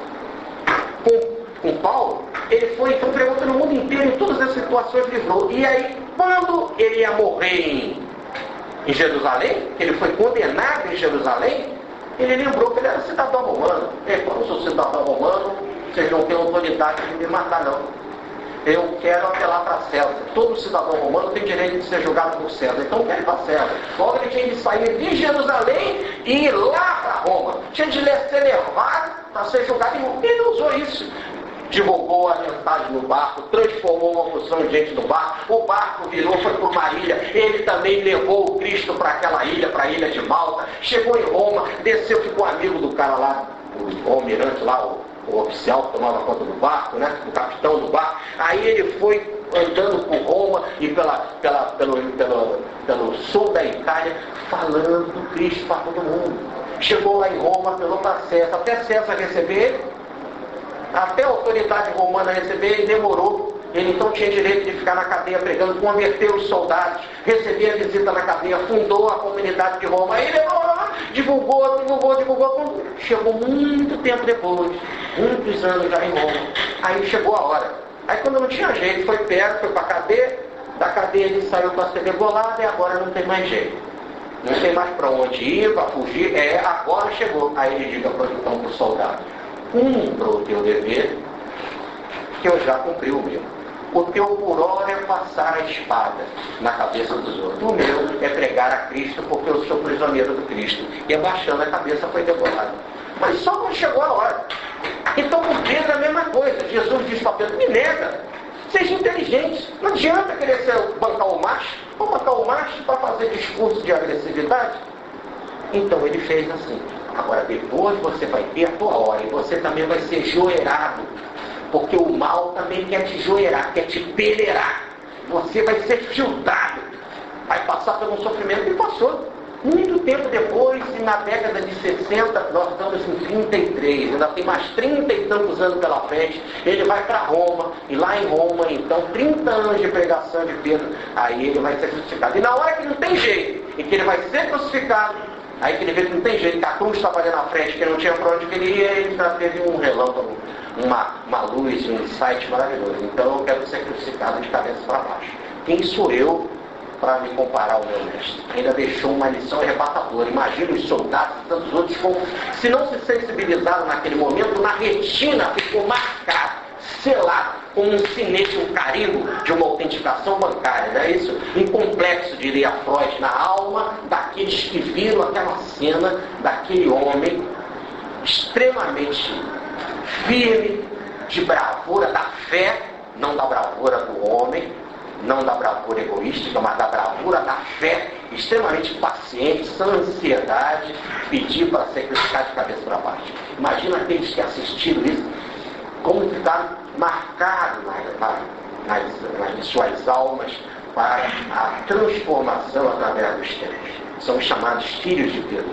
com, com Paulo, ele foi então pregando no mundo inteiro, em todas as situações livrou. E aí, quando ele ia morrer em, em Jerusalém, ele foi condenado em Jerusalém, ele lembrou que ele era cidadão romano. Ele falou, eu sou cidadão romano, vocês não têm autoridade de me matar não. Eu quero apelar para César. Todo cidadão romano tem direito de ser julgado por César. Então eu quero ir para César. Logo ele tinha de sair de Jerusalém e ir lá para Roma. Tinha de ser levado para ser julgado em Roma. Ele usou isso. Divulgou a mensagem no barco, transformou uma porção de gente no barco, o barco virou, foi para uma ilha, ele também levou o Cristo para aquela ilha, para a ilha de Malta, chegou em Roma, desceu, ficou amigo do cara lá, o almirante lá, o, o oficial que tomava conta do barco, né, o capitão do barco. Aí ele foi andando por Roma e pela, pela, pelo, pelo, pelo sul da Itália, falando do Cristo para todo mundo. Chegou lá em Rma, apelou para César, até César receber ele. até a autoridade romana receber, ele demorou. Ele então tinha direito de ficar na cadeia pregando, converter os soldados, receber a visita na cadeia, fundou a comunidade de Roma. Aí ele divulgou, divulgou, divulgou. Chegou muito tempo depois, muitos anos já em Roma. Aí chegou a hora. Aí quando não tinha jeito, foi perto, foi para a cadeia. Da cadeia ele saiu para ser degolado e agora não tem mais jeito. Não tem mais para onde ir, para fugir. É, agora chegou. Aí ele diga então para o soldado: cumpra o teu dever, que eu já cumpri o meu. O teu por hora é passar a espada na cabeça dos outros. O meu é pregar a Cristo, porque eu sou prisioneiro do Cristo. E abaixando a cabeça foi degolado. Mas só quando chegou a hora. Então com Pedro é a mesma coisa. Jesus disse para Pedro: me nega. Seja inteligente. Não adianta querer ser, bancar o macho. Ou bancar o macho para fazer discurso de agressividade. Então ele fez assim. Agora depois você vai ter a tua hora. E você também vai ser joerado. Porque o mal também quer te joerar, quer te peneirar. Você vai ser filtrado. Vai passar por um sofrimento. E passou. Muito tempo depois, e na década de sessenta, nós estamos em trinta e três, ainda tem mais trinta e tantos anos pela frente, ele vai para Roma, e lá em Roma, então, trinta anos de pregação de Pedro, aí ele vai ser crucificado. E na hora que não tem jeito, e que ele vai ser crucificado, aí que ele vê que não tem jeito, que a cruz estava ali na frente, que não tinha para onde que ele ia, ele já teve um relâmpago, uma, uma luz, um insight maravilhoso. Então eu quero ser crucificado de cabeça para baixo. Quem sou eu para me comparar ao meu mestre? Ainda deixou uma lição arrebatadora. Imagina os soldados e tantos outros, como, se não se sensibilizaram naquele momento, na retina ficou marcado, selado, como um sinete, um carimbo de uma autenticação bancária. Não é isso? Um complexo, diria Freud, na alma daqueles que viram aquela cena daquele homem extremamente firme, de bravura da fé, não da bravura do homem, não da bravura egoística, mas da bravura da fé, extremamente paciente, sem ansiedade, pedir para ser crucificado de cabeça para baixo. Imagina aqueles que assistiram isso, como ficaram marcados nas, nas, nas suas almas para a transformação através dos tempos. São chamados filhos de Pedro.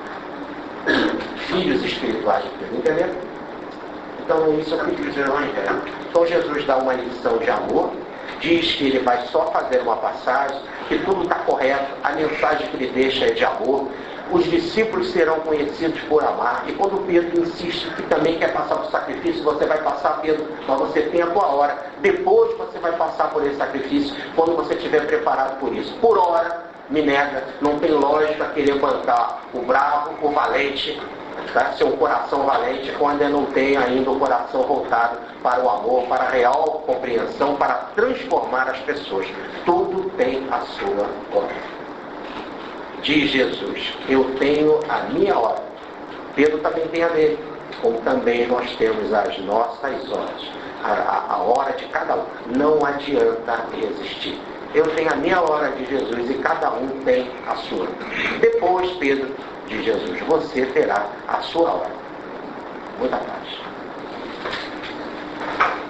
Filhos espirituais de Pedro, entendeu? Então isso é o que diz o Evangelho. Então Jesus dá uma lição de amor, diz que ele vai só fazer uma passagem, que tudo está correto, a mensagem que ele deixa é de amor, os discípulos serão conhecidos por amar. E quando Pedro insiste que também quer passar por sacrifício, você vai passar, Pedro, mas você tem a tua hora. Depois você vai passar por esse sacrifício, quando você estiver preparado por isso. Por hora, me nega, não tem lógica querer bancar o bravo, o valente, tá? Ser um coração valente quando não tem ainda o coração voltado para o amor, para a real compreensão, para transformar as pessoas. Tudo tem a sua hora. Diz Jesus: eu tenho a minha hora. Pedro também tem a dele, como também nós temos as nossas horas, a, a, a hora de cada um. Não adianta resistir. Eu tenho a minha hora de Jesus e cada um tem a sua. Depois, Pedro, de Jesus, você terá a sua hora. Muita paz.